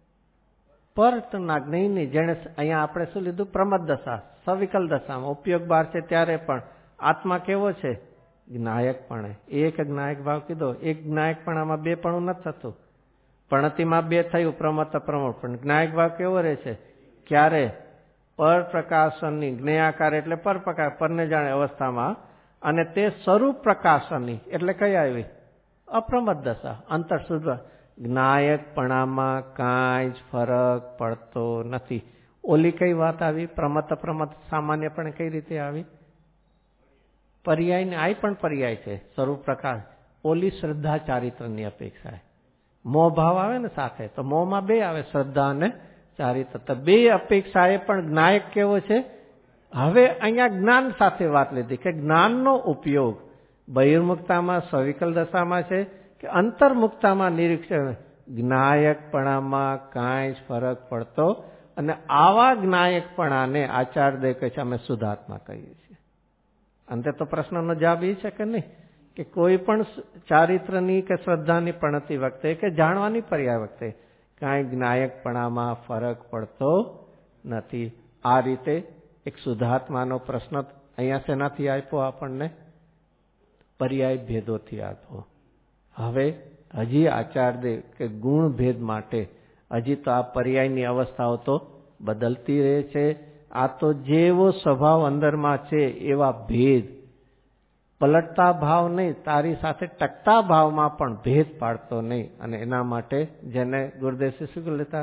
Speaker 1: પરના જ્ઞેયની, જેને અહીંયા આપણે શું લીધું? પ્રમદ દશા, સવિકલ દશામાં ઉપયોગ બાર છે ત્યારે પણ આત્મા કેવો છે? જ્ઞાયકપણે. એક જ્ઞાયક ભાવ કીધો, એક જ્ઞાયકપણામાં બે પણ નથી થતું. પ્રણતિમાં બે થયું, પ્રમત પ્રમોટ, પણ જ્ઞાયક ભાવ કેવો રહે છે? ક્યારે? પર પ્રકાશનની, જ્ઞેયાકાર એટલે પર પ્રકાશ, પરને જાણે અવસ્થામાં, અને તે સ્વરૂપ પ્રકાશનની એટલે કઈ આવી? અપ્રમત દશા, અંતર શુદ્ધ. જ્ઞાયકપણામાં કાંઈ જ ફરક પડતો નથી. ઓલી કઈ વાત આવી? પ્રમત પ્રમત સામાન્યપણે કઈ રીતે આવી? પર્યાય ને આ પણ પર્યાય છે, સ્વરૂપ પ્રકાશ. ઓલી શ્રદ્ધા ચારિત્રની અપેક્ષા, મોહ ભાવ આવે ને સાથે, તો મોહમાં બે આવે, શ્રદ્ધા અને ચારિત્ર. તો બે અપેક્ષાએ પણ જ્ઞાયક કેવો છે? હવે અહીંયા જ્ઞાન સાથે વાત લીધી કે જ્ઞાનનો ઉપયોગ બહિર્મુક્તામાં સવિકલ દશામાં છે કે અંતર્મુક્તામાં નિરીક્ષણ. જ્ઞાયકપણામાં કાંઈ જ ફરક પડતો, અને આવા જ્ઞાયકપણાને આચાર્યદેવ કહે છે અમે શુદ્ધાત્મા કહીએ છીએ. અંતે તો પ્રશ્નનો જવાબ એ છે કે નહીં કે કોઈ પણ ચારિત્રની કે શ્રદ્ધાની પણતી વખતે કે જાણવાની પર્યાય વખતે કાંઈ જ્ઞાયકપણામાં ફરક પડતો નથી. આ રીતે એક શુદ્ધાત્માનો પ્રશ્ન અહીંયા શેનાથી આપ્યો? આપણને પર્યાય ભેદોથી આપ્યો. હવે હજી આચાર્યદેવ કે ગુણ ભેદ માટે હજી તો આ પર્યાયની અવસ્થાઓ તો બદલતી રહે છે. આ તો જેવો સ્વભાવ અંદરમાં છે એવા ભેદ, પલટતા ભાવ નહીં, તારી સાથે ટકતા ભાવમાં પણ ભેદ પાડતો નહીં. અને એના માટે જેને ગુરુદેવ શું લેતા?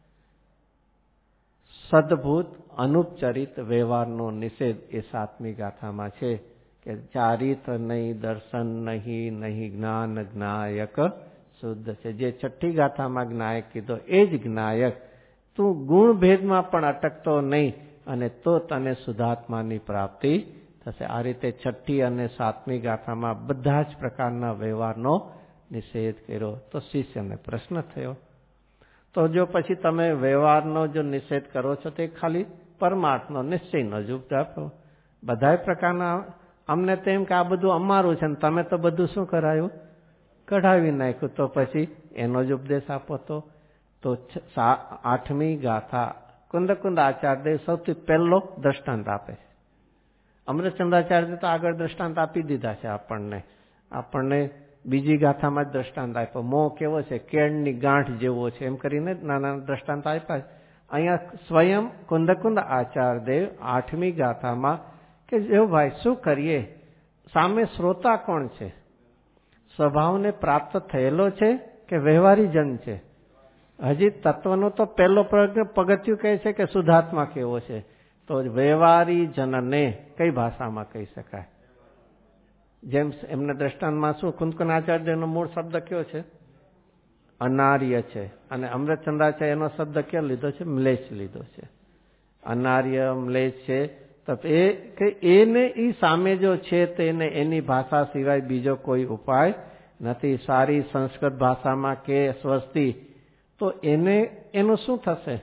Speaker 1: સદભૂત અનુપચરિત વ્યવહારનો નિષેધ એ સાતમી ગાથામાં છે કે ચારિત્ર નહીં, દર્શન નહીં, નહીં જ્ઞાન, જ્ઞાયક શુદ્ધ છે. જે છઠ્ઠી ગાથામાં જ્ઞાયક કીધો એ જ જ્ઞાયક. તું ગુણ ભેદમાં પણ અટકતો નહીં, અને તો તને શુદ્ધાત્માની પ્રાપ્તિ થશે. આ રીતે છઠ્ઠી અને સાતમી ગાથામાં બધા જ પ્રકારના વ્યવહારનો નિષેધ કર્યો. તો શિષ્યને પ્રશ્ન થયો, તો જો પછી તમે વ્યવહારનો જો નિષેધ કરો છો તે ખાલી પરમાર્થનો નિશ્ચયનો જ ઉપજ આપો. બધા પ્રકારના અમને તેમ કે આ બધું અમારું છે ને તમે તો બધું શું કરાયું? કઢાવી નાખ્યું. તો પછી એનો જ ઉપદેશ આપો. તો તો આઠમી ગાથા કુંદ કુંદ આચાર્યદેવ સૌથી પહેલો દ્રષ્ટાંત આપે છે. અમૃતચંદ્રાચાર્ય તો આગળ દ્રષ્ટાંત આપી દીધા છે આપણને. આપણને બીજી ગાથામાં જ દ્રષ્ટાંત આપ્યો. મોહ કેવો છે? કેળની ગાંઠ જેવો છે, એમ કરીને નાના દ્રષ્ટાંત આપ્યા. અહીંયા સ્વયં કુંદકુંદ આચાર્યદેવ આઠમી ગાથામાં કે જો ભાઈ શું કરીએ, સામે શ્રોતા કોણ છે? સ્વભાવને પ્રાપ્ત થયેલો છે કે વ્યવહારીજન છે? હજી તત્વનો તો પહેલો પગથિયું કહે છે કે શુદ્ધાત્મા કેવો છે. તો વ્યવહારીજનને કઈ ભાષામાં કહી શકાય? જેમ એમને દ્રષ્ટાંતમાં શું કુંદકુંદાચાર્યનો મૂળ શબ્દ કયો છે? અનાર્ય છે. અને અમૃતચંદ્રાચાર્ય એનો શબ્દ કયો લીધો છે? મ્લેચ્છ લીધો છે. અનાર્ય, મ્લેચ્છ છે. તો એ કે એને ઈ સામે જો છે તેને એની ભાષા સિવાય બીજો કોઈ ઉપાય નથી. સારી સંસ્કૃત ભાષામાં કે સ્વસ્તી, તો એને એનું શું થશે?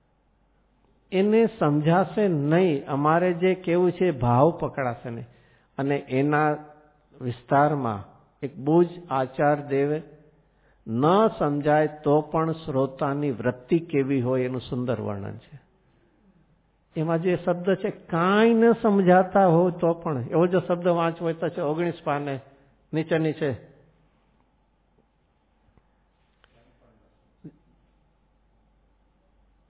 Speaker 1: એને સમજાશે નહીં. અમારે જે કેવું છે ભાવ પકડાશે નહીં. અને એના વિસ્તારમાં એક બહુ જ આચાર્યદેવ ન સમજાય તો પણ શ્રોતાની વૃત્તિ કેવી હોય એનું સુંદર વર્ણન છે. એમાં જે શબ્દ છે કાંઈ ન સમજાતા હોય તો પણ, એવો જો શબ્દ વાંચવો હોય તો છે ઓગણીસ પાને નીચે નીચે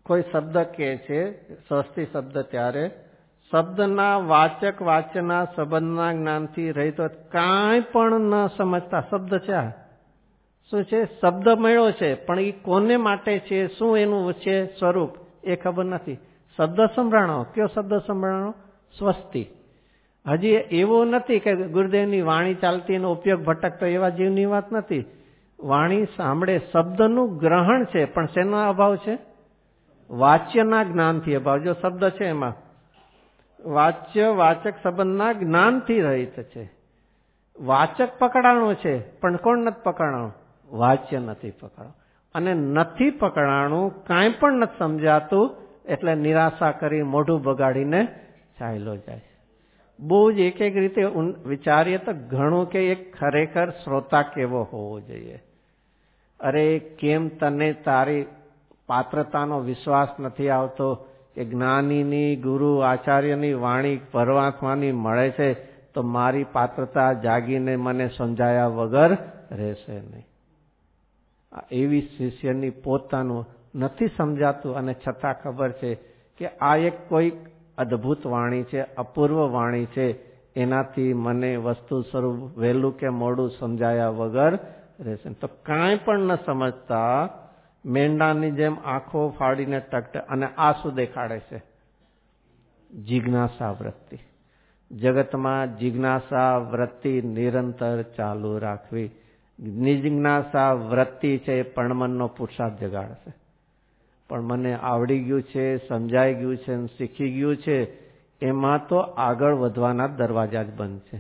Speaker 1: કોઈ શબ્દ કહે છે સ્વસ્તિ શબ્દ, ત્યારે શબ્દના વાચક વાચ્યના સંબંધના જ્ઞાનથી રહિત કાંઈ પણ ન સમજતા શબ્દ છે. આ શું છે? શબ્દ મળ્યો છે, પણ એ કોને માટે છે, શું એનું છે સ્વરૂપ, એ ખબર નથી. શબ્દ સંભળાણો. કયો શબ્દ સંભળાણો? સ્વસ્તિ. હજી એવો નથી કે ગુરુદેવની વાણી ચાલતી એનો ઉપયોગ ભટકતો, એવા જીવની વાત નથી. વાણી સાંભળે, શબ્દનું ગ્રહણ છે, પણ શેનો અભાવ છે? વાચ્યના જ્ઞાનથી અભાવ. જો શબ્દ છે એમાં વાચ્ય વાચક સંબંધના જ્ઞાનથી રહિત છે. વાચક પકડાણો છે, પણ કોણ નથી પકડાણું? વાચ્ય નથી પકડાણું. અને નથી પકડાણું, કાંઈ પણ નથી સમજાતું, એટલે નિરાશા કરી મોઢું બગાડીને ચાલ્યો જાય. બહુ જ એક એક રીતે વિચારીએ તો ઘણું કે એક ખરેખર શ્રોતા કેવો હોવો જોઈએ. અરે કેમ તને તારી પાત્રતાનો વિશ્વાસ નથી આવતો કે જ્ઞાનીની, ગુરુ આચાર્યની વાણી પરમાત્માની મળે છે, તો મારી પાત્રતા જાગીને મને સમજાયા વગર રહેશે નહીં. એવી શિષ્યની પોતાનું નથી સમજાતું, અને છતાં ખબર છે કે આ એક કોઈ અદ્ભુત વાણી છે, અપૂર્વ વાણી છે, એનાથી મને વસ્તુ સ્વરૂપ વહેલું કે મોડું સમજાયા વગર રહેશે. તો કાંઈ પણ ન સમજતા મેંડાની જેમ આંખો ફાડીને ટકટે, અને આ શું દેખાડે છે? જિજ્ઞાસા વૃત્તિ. જગતમાં જિજ્ઞાસા વૃત્તિ નિરંતર ચાલુ રાખવી. નિજિજ્ઞાસા વૃત્તિ છે એ પરમનનો પુરુષાર્થ જગાડશે. પણ મને આવડી ગયું છે, સમજાઈ ગયું છે, શીખી ગયું છે, એમાં તો આગળ વધવાના દરવાજા જ બંધ છે.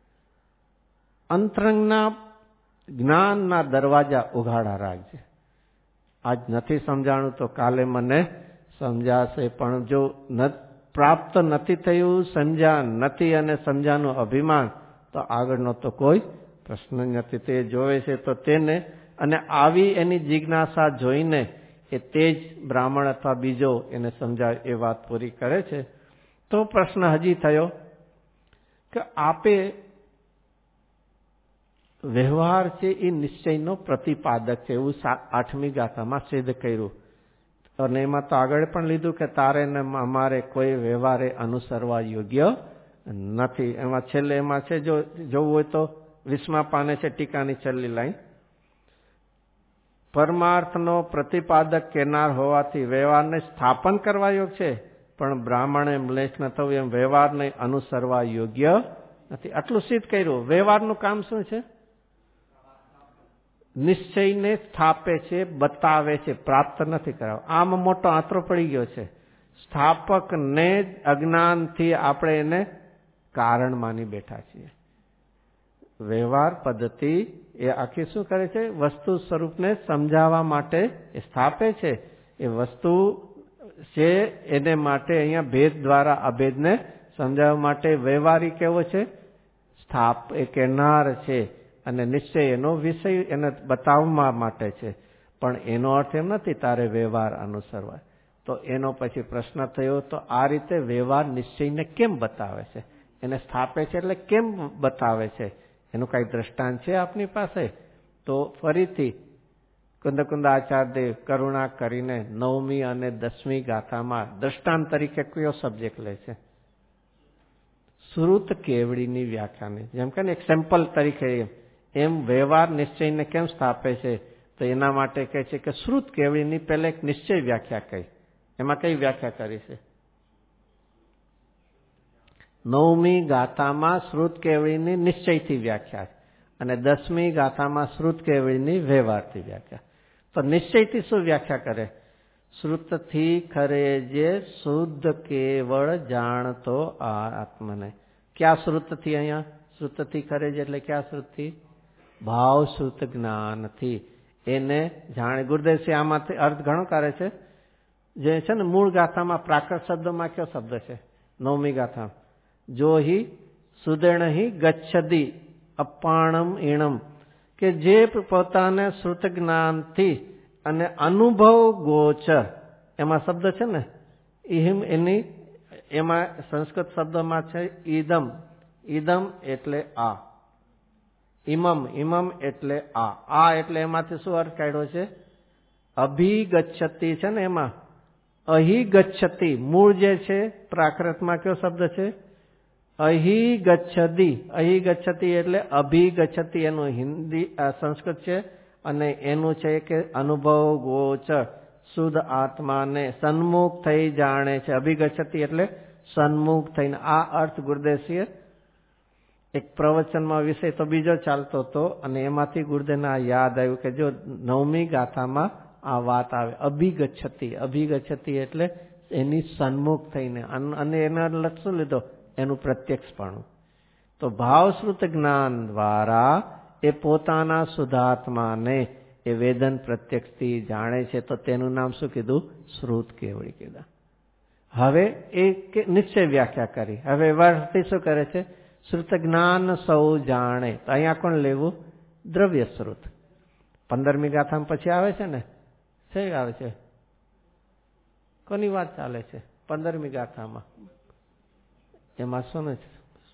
Speaker 1: અંતરંગના જ્ઞાનના દરવાજા ઉઘાડા રાખજે. આજ નથી સમજાણું તો કાલે મને સમજાશે, પણ જો પ્રાપ્ત નથી થયું, સમજ્યા નથી અને સમજાનું અભિમાન, તો આગળનો તો કોઈ પ્રશ્ન નથી. તે જોવે છે તો તેને, અને આવી એની જિજ્ઞાસા જોઈને એ તે જ બ્રાહ્મણ અથવા બીજો એને સમજાવે એ વાત પૂરી કરે છે. તો પ્રશ્ન હજી થયો કે આપે વ્યવહાર છે એ નિશ્ચયનો પ્રતિપાદક છે એવું આઠમી ગાથામાં સિદ્ધ કર્યું, અને એમાં તો આગળ પણ લીધું કે તારે ને અમારે કોઈ વ્યવહારે અનુસરવા યોગ્ય નથી. એમાં છેલ્લે એમાં છે, જો જોવું હોય તો વીસમા પાને છે ટીકાની છેલ્લી લાઈન, પરમાર્થનો પ્રતિપાદક કેનાર હોવાથી વ્યવહારને સ્થાપન કરવા યોગ્ય છે, પણ બ્રાહ્મણે મ્લેચ્છ ન થવું એમ વ્યવહારને અનુસરવા યોગ્ય નથી. આટલું સિદ્ધ કર્યું. વ્યવહારનું કામ શું છે? નિશ્ચયને સ્થાપે છે, બતાવે છે, પ્રાપ્ત નથી કરાવ. આમ મોટો આંતરો પડી ગયો છે. સ્થાપકને અજ્ઞાનથી આપણે એને કારણ માની બેઠા છીએ. વ્યવહાર પદ્ધતિ એ આખી શું કરે છે? વસ્તુ સ્વરૂપને સમજાવવા માટે એ સ્થાપે છે. એ વસ્તુ છે એને માટે અહીંયા ભેદ દ્વારા અભેદને સમજાવવા માટે વ્યવહારી કેવો છે? સ્થાપ એ કેનાર છે, અને નિશ્ચય એનો વિષય એને બતાવવા માટે છે. પણ એનો અર્થ એમ નથી તારે વ્યવહાર અનુસરવા. તો એનો પછી પ્રશ્ન થયો, તો આ રીતે વ્યવહાર નિશ્ચયને કેમ બતાવે છે? એને સ્થાપે છે એટલે કેમ બતાવે છે? એનું કઈ દ્રષ્ટાંત છે આપની પાસે? તો ફરીથી કુંદ આચાર્યદેવ કરુણા કરીને નવમી અને દસમી ગાથામાં દ્રષ્ટાંત તરીકે કયો સબ્જેક્ટ લે છે? શ્રુત કેવડીની વ્યાખ્યાને, જેમ કે એક સેમ્પલ તરીકે એમ વ્યવહાર નિશ્ચયને કેમ સ્થાપે છે? તો એના માટે કહે છે કે શ્રુત કેવડીની પહેલા એક નિશ્ચય વ્યાખ્યા કહી. એમાં કઈ વ્યાખ્યા કરી છે? નવમી ગાથામાં શ્રુત કેવડીની નિશ્ચયથી વ્યાખ્યા, અને દસમી ગાથામાં શ્રુત કેવડીની વ્યવહારથી વ્યાખ્યા. તો નિશ્ચયથી શું વ્યાખ્યા કરે? શ્રુતથી ખરે જે શુદ્ધ કેવળ જાણતો આ આત્મને. ક્યાં શ્રુતથી? અહીંયા શ્રુતથી ખરે જે એટલે ક્યાં શ્રુતથી? ભાવ શ્રુત જ્ઞાનથી એને જાણે. ગુરુદેવસિંહ આમાંથી અર્થ ઘણો કરે છે. જે છે ને મૂળ ગાથામાં પ્રાકૃત શબ્દમાં કયો શબ્દ છે? નવમી ગાથા, જો હિ સુદેણહિ ગચ્છદી અપાણમ ઈણમ, કે જે પોતાને શ્રુત જ્ઞાનથી અને અનુભવ ગોચર, એમાં શબ્દ છે ને ઇહિમ, એની એમાં સંસ્કૃત શબ્દમાં છે ઈદમ. ઈદમ એટલે આ, ઇમમ, ઇમમ એટલે આ. આ એટલે એમાંથી શું અર્થ કાઢ્યો છે? અભિગચ્છતિ છે ને, એમાં અહી ગચ્છતિ મૂળ જે છે પ્રાકૃતમાં કયો શબ્દ છે? અહી ગચ્છતિ. અહી ગચ્છતિ એટલે અભિગચ્છતિ એનું હિન્દી સંસ્કૃત છે અને એનું છે કે અનુભવ ગોચર શુદ્ધ આત્માને સન્મુખ થઈ જાણે છે. અભિગચ્છતિ એટલે સન્મુખ થઈને. આ અર્થ ગુરુદેવસિંહ એક પ્રવચનમાં વિષય તો બીજો ચાલતો હતો અને એમાંથી ગુરુદેવને આ યાદ આવ્યું કે જો નવમી ગાથામાં આ વાત આવે અભિગચ્છતિ. અભિગચ્છતિ એટલે એની સન્મુખ થઈને અને એના લક્ષ શું લીધો? એનું પ્રત્યક્ષપણું. તો ભાવશ્રુત જ્ઞાન દ્વારા એ પોતાના શુદ્ધાત્માને એ વેદન પ્રત્યક્ષથી જાણે છે. તો તેનું નામ શું કીધું? શ્રુત કેવળી કીધા. હવે એ નિશ્ચય વ્યાખ્યા કરી. હવે વાર્થી શું કરે છે? શ્રુત જ્ઞાન સૌ જાણે. તો અહીંયા કોણ લેવું? દ્રવ્ય શ્રુત. પંદરમી ગાથામાં પછી આવે છે ને, છે આવે છે. કોની વાત ચાલે છે? પંદરમી ગાથામાં એમાં શું છે?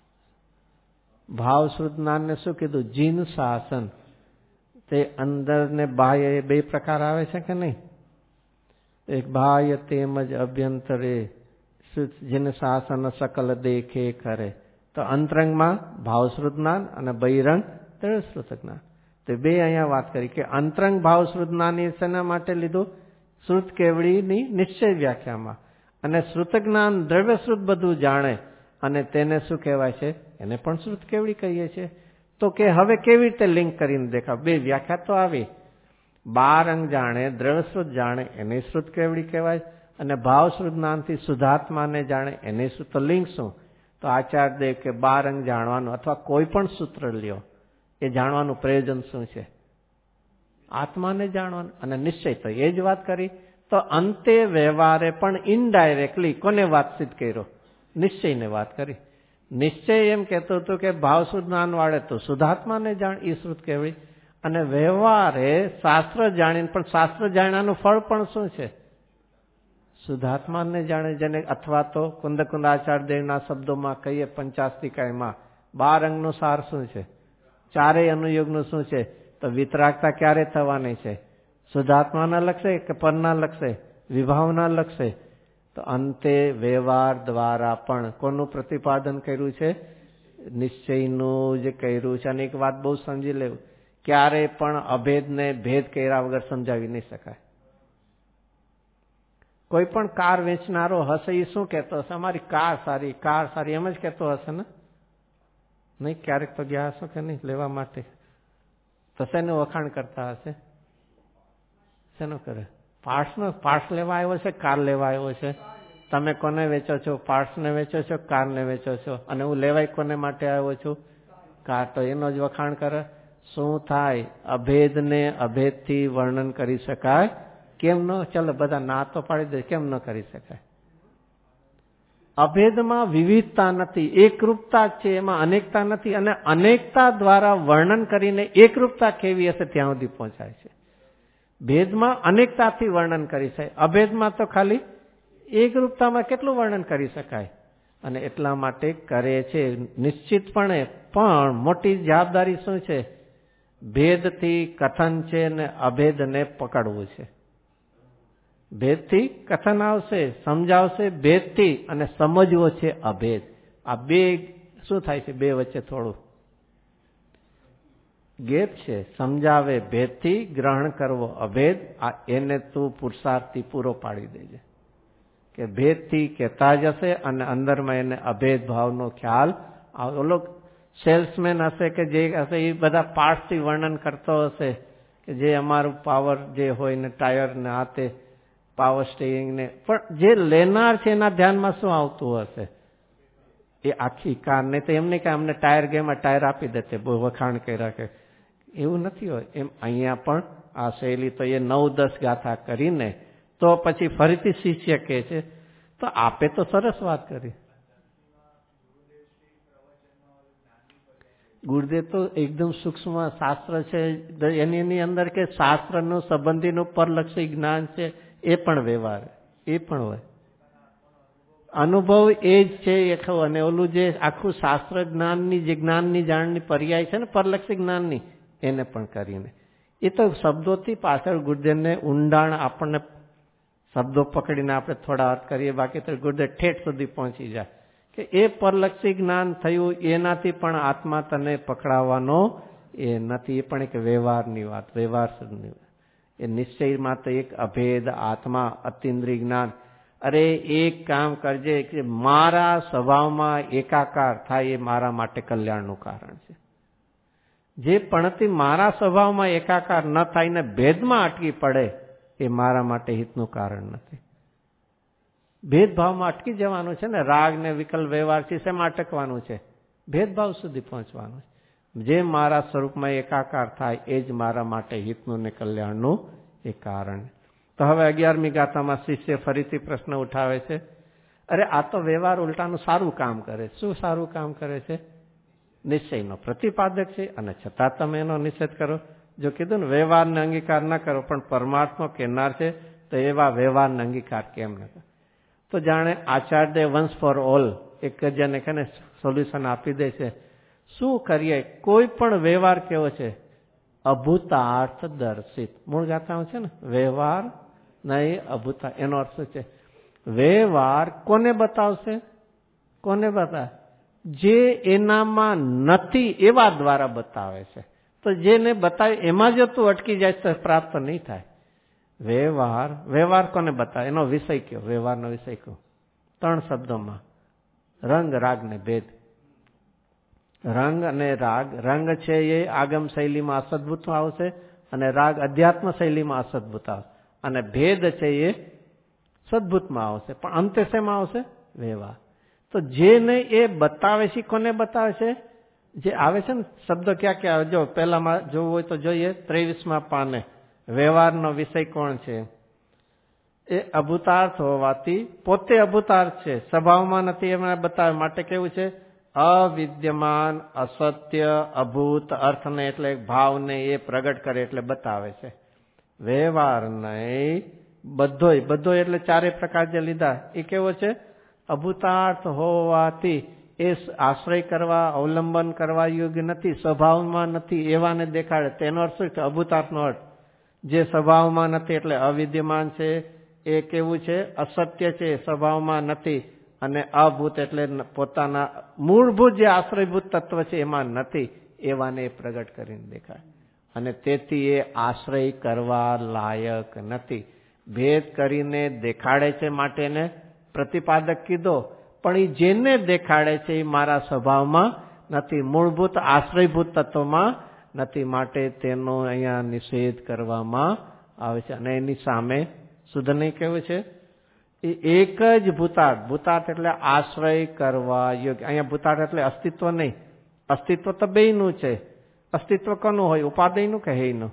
Speaker 1: ભાવ શ્રુત જ્ઞાન ને શું કીધું? જીન શાસન. તે અંદર ને બાહ્ય બે પ્રકાર આવે છે કે નહીં? એક બાહ્ય તેમજ અભ્યંતરે જીન શાસન સકલ દેખે કરે. તો અંતરંગમાં ભાવશ્રુત જ્ઞાન અને બહિરંગ દ્રવ્યશ્રુત જ્ઞાન. તો બે અહીંયા વાત કરી કે અંતરંગ ભાવશ્રુત જ્ઞાન એ શેના માટે લીધું? શ્રુત કેવળીની નિશ્ચય વ્યાખ્યામાં. અને શ્રુત જ્ઞાન દ્રવ્યશ્રુત બધું જાણે અને તેને શું કહેવાય છે? એને પણ શ્રુત કેવળી કહીએ છીએ. તો કે હવે કેવી રીતે લિંક કરીને દેખાવ? બે વ્યાખ્યા તો આવી. બાર અંગ જાણે દ્રવ્યશ્રુત જાણે એને શ્રુત કેવળી કહેવાય અને ભાવશ્રુત જ્ઞાનથી શુદ્ધાત્માને જાણે એને શ્રુત. તો લિંક શું? તો આચાર્ય દેવ કે બાર અંગ જાણવાનું અથવા કોઈ પણ સૂત્ર લ્યો એ જાણવાનું પ્રયોજન શું છે? આત્માને જાણવાનું. અને નિશ્ચય તો એ જ વાત કરી. તો અંતે વ્યવહારે પણ ઇનડાયરેક્ટલી કોને વાતચીત કર્યો? નિશ્ચયને વાત કરી. નિશ્ચય એમ કહેતો હતો કે ભાવશ્રુત જ્ઞાન વાળે તો શુદ્ધાત્માને જાણ, એ શ્રુત કહેવાય. અને વ્યવહારે શાસ્ત્ર જાણીને પણ શાસ્ત્ર જાણ્યાનું ફળ પણ શું છે? શુદ્ધાત્માને જાણે. જેને અથવા તો કુંદ કુંદ આચાર્ય દેવના શબ્દોમાં કહીએ પંચાસ્તિકાયમાં બાર અંગનો સાર શું છે? ચારેય અનુયોગનું શું છે? તો વિતરાગતા ક્યારે થવાની છે? શુદ્ધાત્માના લક્ષે કે પરના લક્ષે? વિભાવના લક્ષે. તો અંતે વ્યવહાર દ્વારા પણ કોનું પ્રતિપાદન કર્યું છે? નિશ્ચયનું જે કર્યું છે. અને એક વાત બહુ સમજી લેવું, ક્યારે પણ અભેદને ભેદ કર્યા વગર સમજાવી નહીં શકાય. કોઈ પણ કાર વેચનારો હશે એ શું કહેતો હશે? અમારી કાર સારી, કાર સારી એમ જ કહેતો હશે ને? નહીં, ક્યારેક તો ગયા હશો કે નહીં લેવા માટે? તો શેનું વખાણ કરતા હશે? શેનું કરે? પાર્ટ્સનો. પાર્ટ્સ લેવા આવ્યો છે, કાર લેવા આવ્યો છે. તમે કોને વેચો છો? પાર્ટ્સને વેચો છો, કારને વેચો છો. અને હું લેવાય કોને માટે આવ્યો છું? કાર. તો એનો જ વખાણ કરે. શું થાય? અભેદને અભેદથી વર્ણન કરી શકાય? કેમ ન? ચલો બધા ના તો પાડી દે. કેમ ન કરી શકાય? અભેદમાં વિવિધતા નથી, એકરૂપતા છે. એમાં અનેકતા નથી. અને અનેકતા દ્વારા વર્ણન કરીને એકરૂપતા કેવી હશે ત્યાં સુધી પહોંચાય છે. ભેદમાં અનેકતાથી વર્ણન કરી શકાય, અભેદમાં તો ખાલી એકરૂપતામાં કેટલું વર્ણન કરી શકાય? અને એટલા માટે કરે છે નિશ્ચિતપણે. પણ મોટી જવાબદારી શું છે? ભેદથી કથન છે ને અભેદને પકડવું છે. ભેદથી કથન આવશે, સમજાવશે ભેદથી, અને સમજવો છે અભેદ. આ બે શું થાય છે? બે વચ્ચે થોડું ગેપ છે. સમજાવે ભેદથી, ગ્રહણ કરવો અભેદ. આ એને તું પુરુષાર્થથી પૂરો પાડી દેજે કે ભેદથી કહેતા જશે અને અંદરમાં એને અભેદ ભાવનો ખ્યાલ. ઓલો સેલ્સમેન હશે કે જે હશે એ બધા પાર્ટ્સથી વર્ણન કરતો હશે કે જે અમારું પાવર જે હોય ને ટાયર ને હાથે પાવર સ્ટીયરિંગ ને. પણ જે લેનાર છે એના ધ્યાનમાં શું આવતું હશે? એ આખી કાર. ને તો એમને કે અમને ટાયર ગેમાં ટાયર આપી દેતે, બહુ વખાણ કર્યા કે એવું નથી હોય. એમ અહીંયા પણ આ શૈલી તો એ નવ દસ ગાથા કરીને તો પછી ફરીથી શિષ્ય કહે છે. તો આપે તો સરસ વાત કરી. ગુરુદેવ તો એકદમ સૂક્ષ્મ શાસ્ત્ર છે. એની એની અંદર કે શાસ્ત્રનું સંબંધીનું પરલક્ષી જ્ઞાન છે. એ પણ વ્યવહાર, એ પણ હોય. અનુભવ એ જ છે એ કહું. અને ઓલું જે આખું શાસ્ત્ર જ્ઞાનની જે જ્ઞાનની જાણની પર્યાય છે ને પરલક્ષી જ્ઞાનની, એને પણ કરીને એ તો શબ્દોથી પાછળ ગુરુદેવને ઊંડાણ આપણને શબ્દો પકડીને આપણે થોડા અર્થ કરીએ, બાકી તો ગુરુદેવ ઠેઠ સુધી પહોંચી જાય કે એ પરલક્ષી જ્ઞાન થયું એનાથી પણ આત્મા તને પકડાવવાનો એ નથી. એ પણ એક વ્યવહારની વાત, વ્યવહારની વાત. એ નિશ્ચયમાં તો એક અભેદ આત્મા, અતિન્દ્રિય જ્ઞાન. અરે એક કામ કરજે કે મારા સ્વભાવમાં એકાકાર થાય એ મારા માટે કલ્યાણનું કારણ છે. જે પણથી મારા સ્વભાવમાં એકાકાર ન થાય ને ભેદમાં અટકી પડે એ મારા માટે હિતનું કારણ નથી. ભેદભાવમાં અટકી જવાનું છે ને, રાગ ને વિકલ્પ વ્યવહારથી શેમાં અટકવાનું છે? ભેદભાવ સુધી પહોંચવાનું છે. જે મારા સ્વરૂપમાં એકાકાર થાય એ જ મારા માટે હિતનું ને કલ્યાણનું એ કારણ. તો હવે અગિયારમી ગાથામાં શિષ્ય ફરીથી પ્રશ્ન ઉઠાવે છે, અરે આ તો વ્યવહાર ઉલટાનું સારું કામ કરે. શું સારું કામ કરે છે? નિશ્ચયનો પ્રતિપાદક છે અને છતાં તમે એનો નિષેધ કરો. જો કીધું ને વ્યવહારને અંગીકાર ન કરો પણ પરમાત્મા કહેનાર છે, તો એવા વ્યવહારને અંગીકાર કેમ ન કરો? તો જાણે આચાર્ય વન્સ ફોર ઓલ એક જેને કહે સોલ્યુશન આપી દે છે. શું કરીએ? કોઈ પણ વ્યવહાર કેવો છે? અભૂતાર્થ દર્શિત. મૂળ ગાથામાં છે ને, વ્યવહાર નહીં અભૂતા. એનો અર્થ શું છે? વ્યવહાર કોને બતાવશે? કોને બતાવે? જે એનામાં નથી એવા દ્વારા બતાવે છે. તો જેને બતાવે એમાં જો તું અટકી જાય તો પ્રાપ્ત નહીં થાય. વ્યવહાર વ્યવહાર કોને બતાવે? એનો વિષય કયો? વ્યવહારનો વિષય કયો? ત્રણ શબ્દોમાં, રંગ, રાગ ને ભેદ. રંગ અને રાગ, રંગ છે એ આગમ શૈલીમાં અસદભૂત આવશે અને રાગ અધ્યાત્મ શૈલીમાં અસદભૂત આવશે, અને ભેદ છે એ સદભૂતમાં આવશે. પણ અંતે શેમાં આવશે? વ્યવહાર. તો જેને એ બતાવે છે, કોને બતાવે છે? જે આવે છે ને શબ્દો ક્યાં ક્યાં આવે? જો પહેલામાં જોવું હોય તો જોઈએ, ત્રેવીસમાં પાને વ્યવહારનો વિષય કોણ છે? એ અભૂતાર્થ હોવાથી પોતે અભૂતાર્થ છે, સ્વભાવમાં નથી એમાં બતાવે. માટે કેવું છે? અવિદ્યમાન, અસત્ય, અભૂત અર્થને એટલે ભાવને એ પ્રગટ કરે એટલે બતાવે છે. વ્યવહાર નહીં, બધોય બધો એટલે ચારે પ્રકાર જે લીધા એ કેવો છે? અભૂતાર્થ હોવાથી એ આશ્રય કરવા, અવલંબન કરવા યોગ્ય નથી, સ્વભાવમાં નથી એવાને દેખાડે. તેનો અર્થ શું છે? અભૂતાર્થનો અર્થ જે સ્વભાવમાં નથી એટલે અવિદ્યમાન છે. એ કેવું છે? અસત્ય છે, સ્વભાવમાં નથી. અને અભૂત એટલે પોતાના મૂળભૂત જે આશ્રયભૂત તત્વ છે એમાં નથી, એવાને પ્રગટ કરીને દેખાય. અને તેથી એ આશ્રય કરવા લાયક નથી. ભેદ કરીને દેખાડે છે માટે એને પ્રતિપાદક કીધો. પણ એ જેને દેખાડે છે એ મારા સ્વભાવમાં નથી, મૂળભૂત આશ્રયભૂત તત્વમાં નથી. માટે તેનો અહીંયા નિષેધ કરવામાં આવે છે. અને એની સામે શુદ્ધ નહીં કેવું છે? એ એક જ ભૂતાર્થ. ભૂતાર્થ એટલે આશ્રય કરવા યોગ્ય. અહીંયા ભૂતાર્થ એટલે અસ્તિત્વ નહીં. અસ્તિત્વ તો બેયનું છે. અસ્તિત્વ કોનું હોય? ઉપાદેયનું કે હેયનું?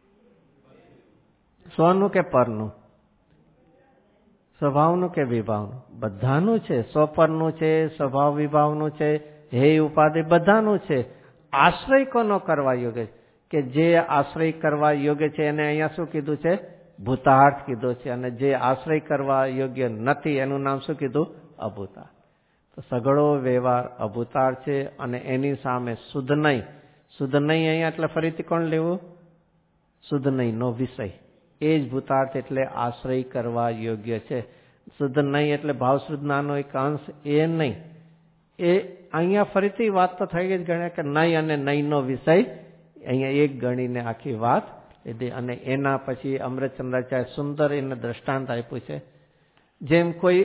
Speaker 1: સ્વનું કે પરનું? સ્વભાવનું કે વિભાવનું? બધાનું છે. સ્વપરનું છે, સ્વભાવ વિભાવનું છે, હે ઉપાધિ બધાનું છે. આશ્રય કોનો કરવા યોગ્ય? કે જે આશ્રય કરવા યોગ્ય છે એને અહીંયા શું કીધું છે? ભૂતાર્થ કીધો છે. અને જે આશ્રય કરવા યોગ્ય નથી એનું નામ શું કીધું? અભૂતાર્થ. તો સઘળો વ્યવહાર અભૂતાર્થ છે. અને એની સામે શુદ્ધ નહીં. શુદ્ધ નહીં અહીંયા એટલે ફરીથી કોણ લેવું? શુદ્ધ નહીં નો વિષય. એ જ ભૂતાર્થ એટલે આશ્રય કરવા યોગ્ય છે. શુદ્ધ નહીં એટલે ભાવશુદ્ધનાનો એક અંશ એ નહીં. એ અહીંયા ફરીથી વાત તો થઈ ગઈ જ ગણ્યા કે નહીં અને નહીંનો વિષય અહીંયા એક ગણીને આખી વાત લીધી. અને એના પછી અમૃતચંદ્રાચાર્ય સુંદર એને દ્રષ્ટાંત આપ્યું છે. જેમ કોઈ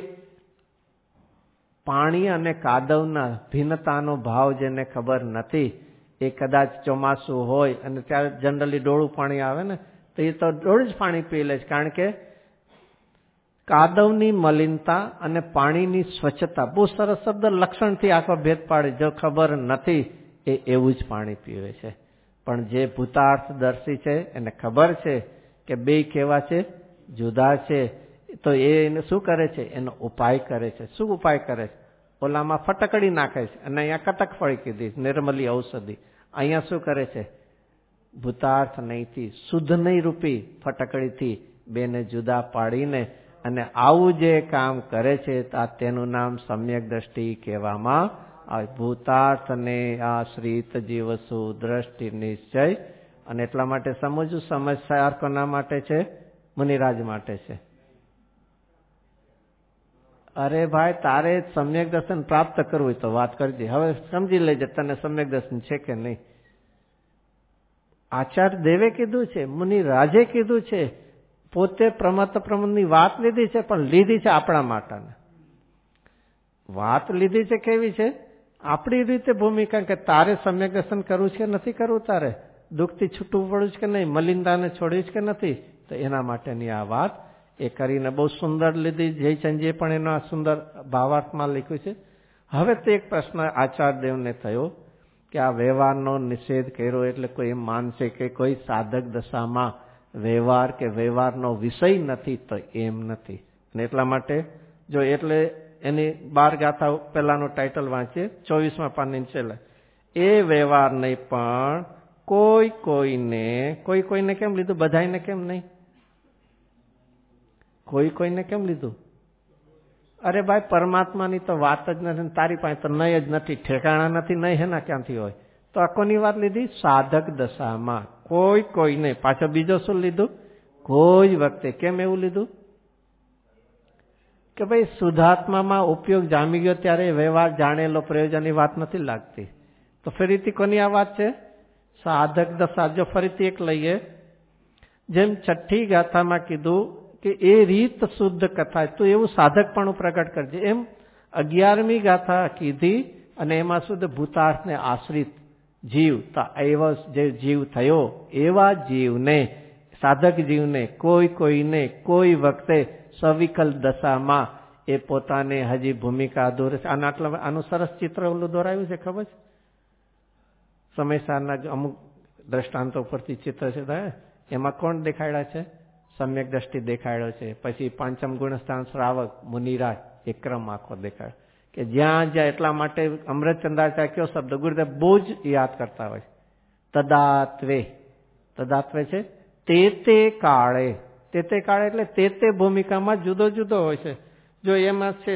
Speaker 1: પાણી અને કાદવના ભિન્નતાનો ભાવ જેને ખબર નથી, એ કદાચ ચોમાસું હોય અને ત્યારે જનરલી ડોળું પાણી આવે ને, તો એ તો ડોળું જ પાણી પી લે છે. કારણ કે કાદવની મલિનતા અને પાણીની સ્વચ્છતા, બહુ સરસ શબ્દ લક્ષણથી આખો ભેદ પાડે. જો ખબર નથી એ એવું જ પાણી પીવે છે. પણ જે ભૂતાર્થ દર્શી છે એને ખબર છે કે બે કેવા છે? જુદા છે. તો એ શું કરે છે? એનો ઉપાય કરે છે. શું ઉપાય કરે છે? ઓલામાં ફટકડી નાખે છે અને અહીંયા કટકફળી કીધી, નિર્મલી ઔષધિ. અહીંયા શું કરે છે? ભૂતાર્થ નહીંથી, શુદ્ધ નહીં રૂપી ફટકડીથી બેને જુદા પાડીને અને આવું જે કામ કરે છે તેનું નામ સમ્યક દ્રષ્ટિ કહેવામાં આવે. ભૂતાર્થને આશ્રિત જીવસુ દ્રષ્ટિ નિશ્ચય. અને એટલા માટે સમજવું, સમજસાર કોના માટે છે? મુનિરાજ માટે છે. અરે ભાઈ, તારે સમ્યક દર્શન પ્રાપ્ત કરવું હોય તો વાત કરજે. હવે સમજી લેજે તને સમ્યક દર્શન છે કે નહીં. આચાર્ય દેવે કીધું છે, મુનિ રાજે કીધું છે, પોતે પ્રમત પ્રમની વાત લીધી છે, પણ લીધી છે આપણા માટે. વાત લીધી છે કેવી છે? આપણી રીતે ભૂમિકા, કે તારે સમ્યક દર્શન કરવું છે કે નથી કરવું, તારે દુઃખથી છૂટવું પડ્યું છે કે નહીં, મલિનતાને છોડવી છે કે નથી, તો એના માટેની આ વાત એ કરીને બહુ સુંદર લીધી. જયચંદજીએ પણ એનો સુંદર ભાવાર્થમાં લખ્યું છે. હવે તે એક પ્રશ્ન આચાર્ય દેવને થયો કે આ વ્યવહારનો નિષેધ કર્યો એટલે કોઈ એમ માનશે કે કોઈ સાધક દશામાં વ્યવહાર કે વ્યવહારનો વિષય નથી, તો એમ નથી. અને એટલા માટે જો એટલે એની બાર ગાથા પહેલાનું ટાઇટલ વાંચીએ, ચોવીસમાં પાનની છેલ્લે, એ વ્યવહાર નહીં પણ કોઈ કોઈને, કોઈ કોઈને કેમ લીધું, બધાને કેમ નહીં? કોઈ કોઈને કેમ લીધું? અરે ભાઈ, પરમાત્માની તો વાત જ નથી, તારી પાસે તો નહીં જ નથી, ઠેકાણા નથી, નહીં હેના ક્યાંથી હોય? તો આ કોની વાત લીધી? સાધક દશામાં કોઈ કોઈને. પાછો બીજો શું લીધું? કોઈ વખતે. કેમ એવું લીધું? કે ભાઈ શુદ્ધાત્મામાં ઉપયોગ જામી ગયો ત્યારે વ્યવહાર જાણેલો પ્રયોજનની વાત નથી લાગતી. તો ફરીથી કોની આ વાત છે? સાધક દશા. જો ફરીથી એક લઈએ, જેમ છઠ્ઠી ગાથામાં કીધું કે એ રીત શુદ્ધ કથા, તો એવું સાધકપણું પ્રગટ કરજે. એમ અગિયારમી ગાથા કીધી અને એમાં શુદ્ધ ભૂતાર્થને આશ્રિત જીવ, તો એવો જે જીવ થયો એવા જીવને, સાધક જીવને કોઈ કોઈને કોઈ વખતે સવિકલ દશામાં એ પોતાને હજી ભૂમિકા અધૂર છે. આના આટલા આનું સરસ ચિત્ર ઓલું દોરાયું છે, ખબર છે? સમયસારના અમુક દ્રષ્ટાંતો પરથી ચિત્ર છે, એમાં કોણ દેખાડ્યા છે? સમ્યક દ્રષ્ટિ દેખાડ્યો છે. પછી પાંચમ ગુણસ્થાન શ્રાવક મુનિરાજ એ ક્રમ આખો દેખાડ્યો કે જ્યાં જ્યાં. એટલા માટે અમૃતચંદ્રાચાર્ય કયો શબ્દ ગુરુદેવ બહુ જ યાદ કરતા હોય, તદાત્વે. તદાત્વે છે તે તે કાળે. તે તે કાળે એટલે તે તે ભૂમિકામાં જુદો જુદો હોય છે. જો એમાં છે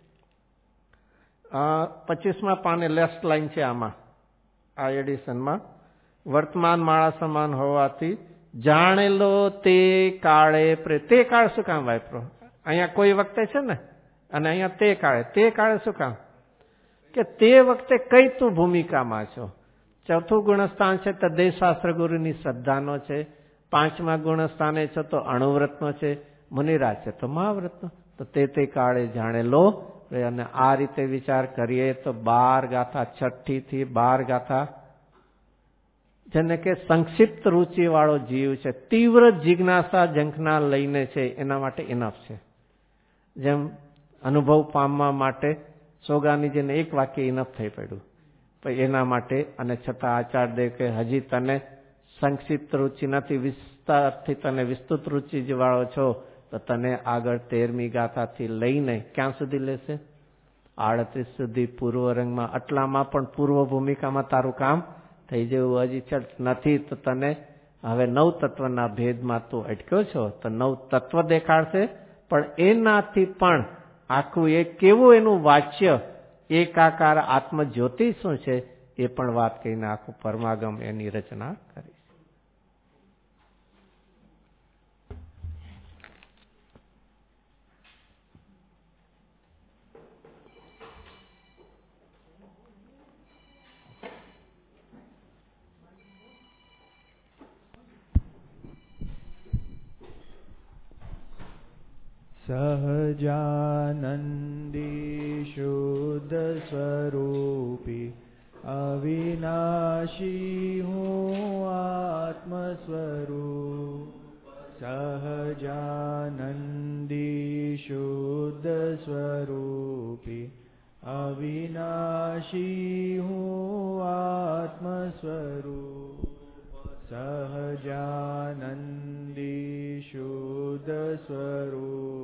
Speaker 1: પચીસમાં પાને લેફ્ટ લાઈન છે આમાં, આ એડિશનમાં, વર્તમાન માળા સમાન હોવાથી જાણેલો તે કાળે પ્રે. તે કાળ શું કામ વાપરો? અહીંયા કોઈ વખતે છે ને, અને અહીંયા તે કાળે. તે કાળે શું કામ? કે તે વખતે કઈ તું ભૂમિકામાં છો. ચોથું ગુણસ્થાન છે તો દેવશાસ્ત્ર ગુરુની શ્રદ્ધાનો છે. પાંચમા ગુણસ્થાને છે તો અણુવ્રતનો છે. મુનિરાજ છે તો મહાવ્રતનો. તો તે તે કાળે જાણેલો. અને આ રીતે વિચાર કરીએ તો બાર ગાથા, છઠ્ઠી થી બાર ગાથા, જેને કે સંક્ષિપ્ત રુચિ વાળો જીવ છે, તીવ્ર જિજ્ઞાસા ઝંખના લઈને છે, એના માટે ઇનફ છે. જેમ અનુભવ પામવા માટે સોગાની જેને એક વાક્ય ઇનફ થઈ પડ્યું, પણ એના માટે. અને છતાં આચાર્ય દેવ કે હજી તને સંક્ષિપ્ત રુચિ નથી, વિસ્તારથી તને વિસ્તૃત રુચિ વાળો છો, તો તને આગળ તેરમી ગાથાથી લઈને ક્યાં સુધી લેશે? આડત્રીસ સુધી પૂર્વ રંગમાં. આટલામાં પણ પૂર્વ ભૂમિકામાં તારું કામ થઈ જેવું હજી છે નથી, તો તને હવે નવ તત્વના ભેદમાં તું અટક્યો છો, તો નવ તત્વ દેખાડશે. પણ એનાથી પણ આખું એ કેવું એનું વાચ્ય એકાકાર આત્મજ્યોતિ શું છે એ પણ વાત કરીને આખું પરમાગમ એની રચના કરી.
Speaker 2: સહજાનંદી શુદ્ધ સ્વરૂપી અવિનાશી હું આત્મ સ્વરૂપ. સહજાનંદી શુદ્ધ સ્વરૂપી અવિનાશી હું આત્મ સ્વરૂપ. સહજાનંદી શુદ્ધ સ્વરૂપ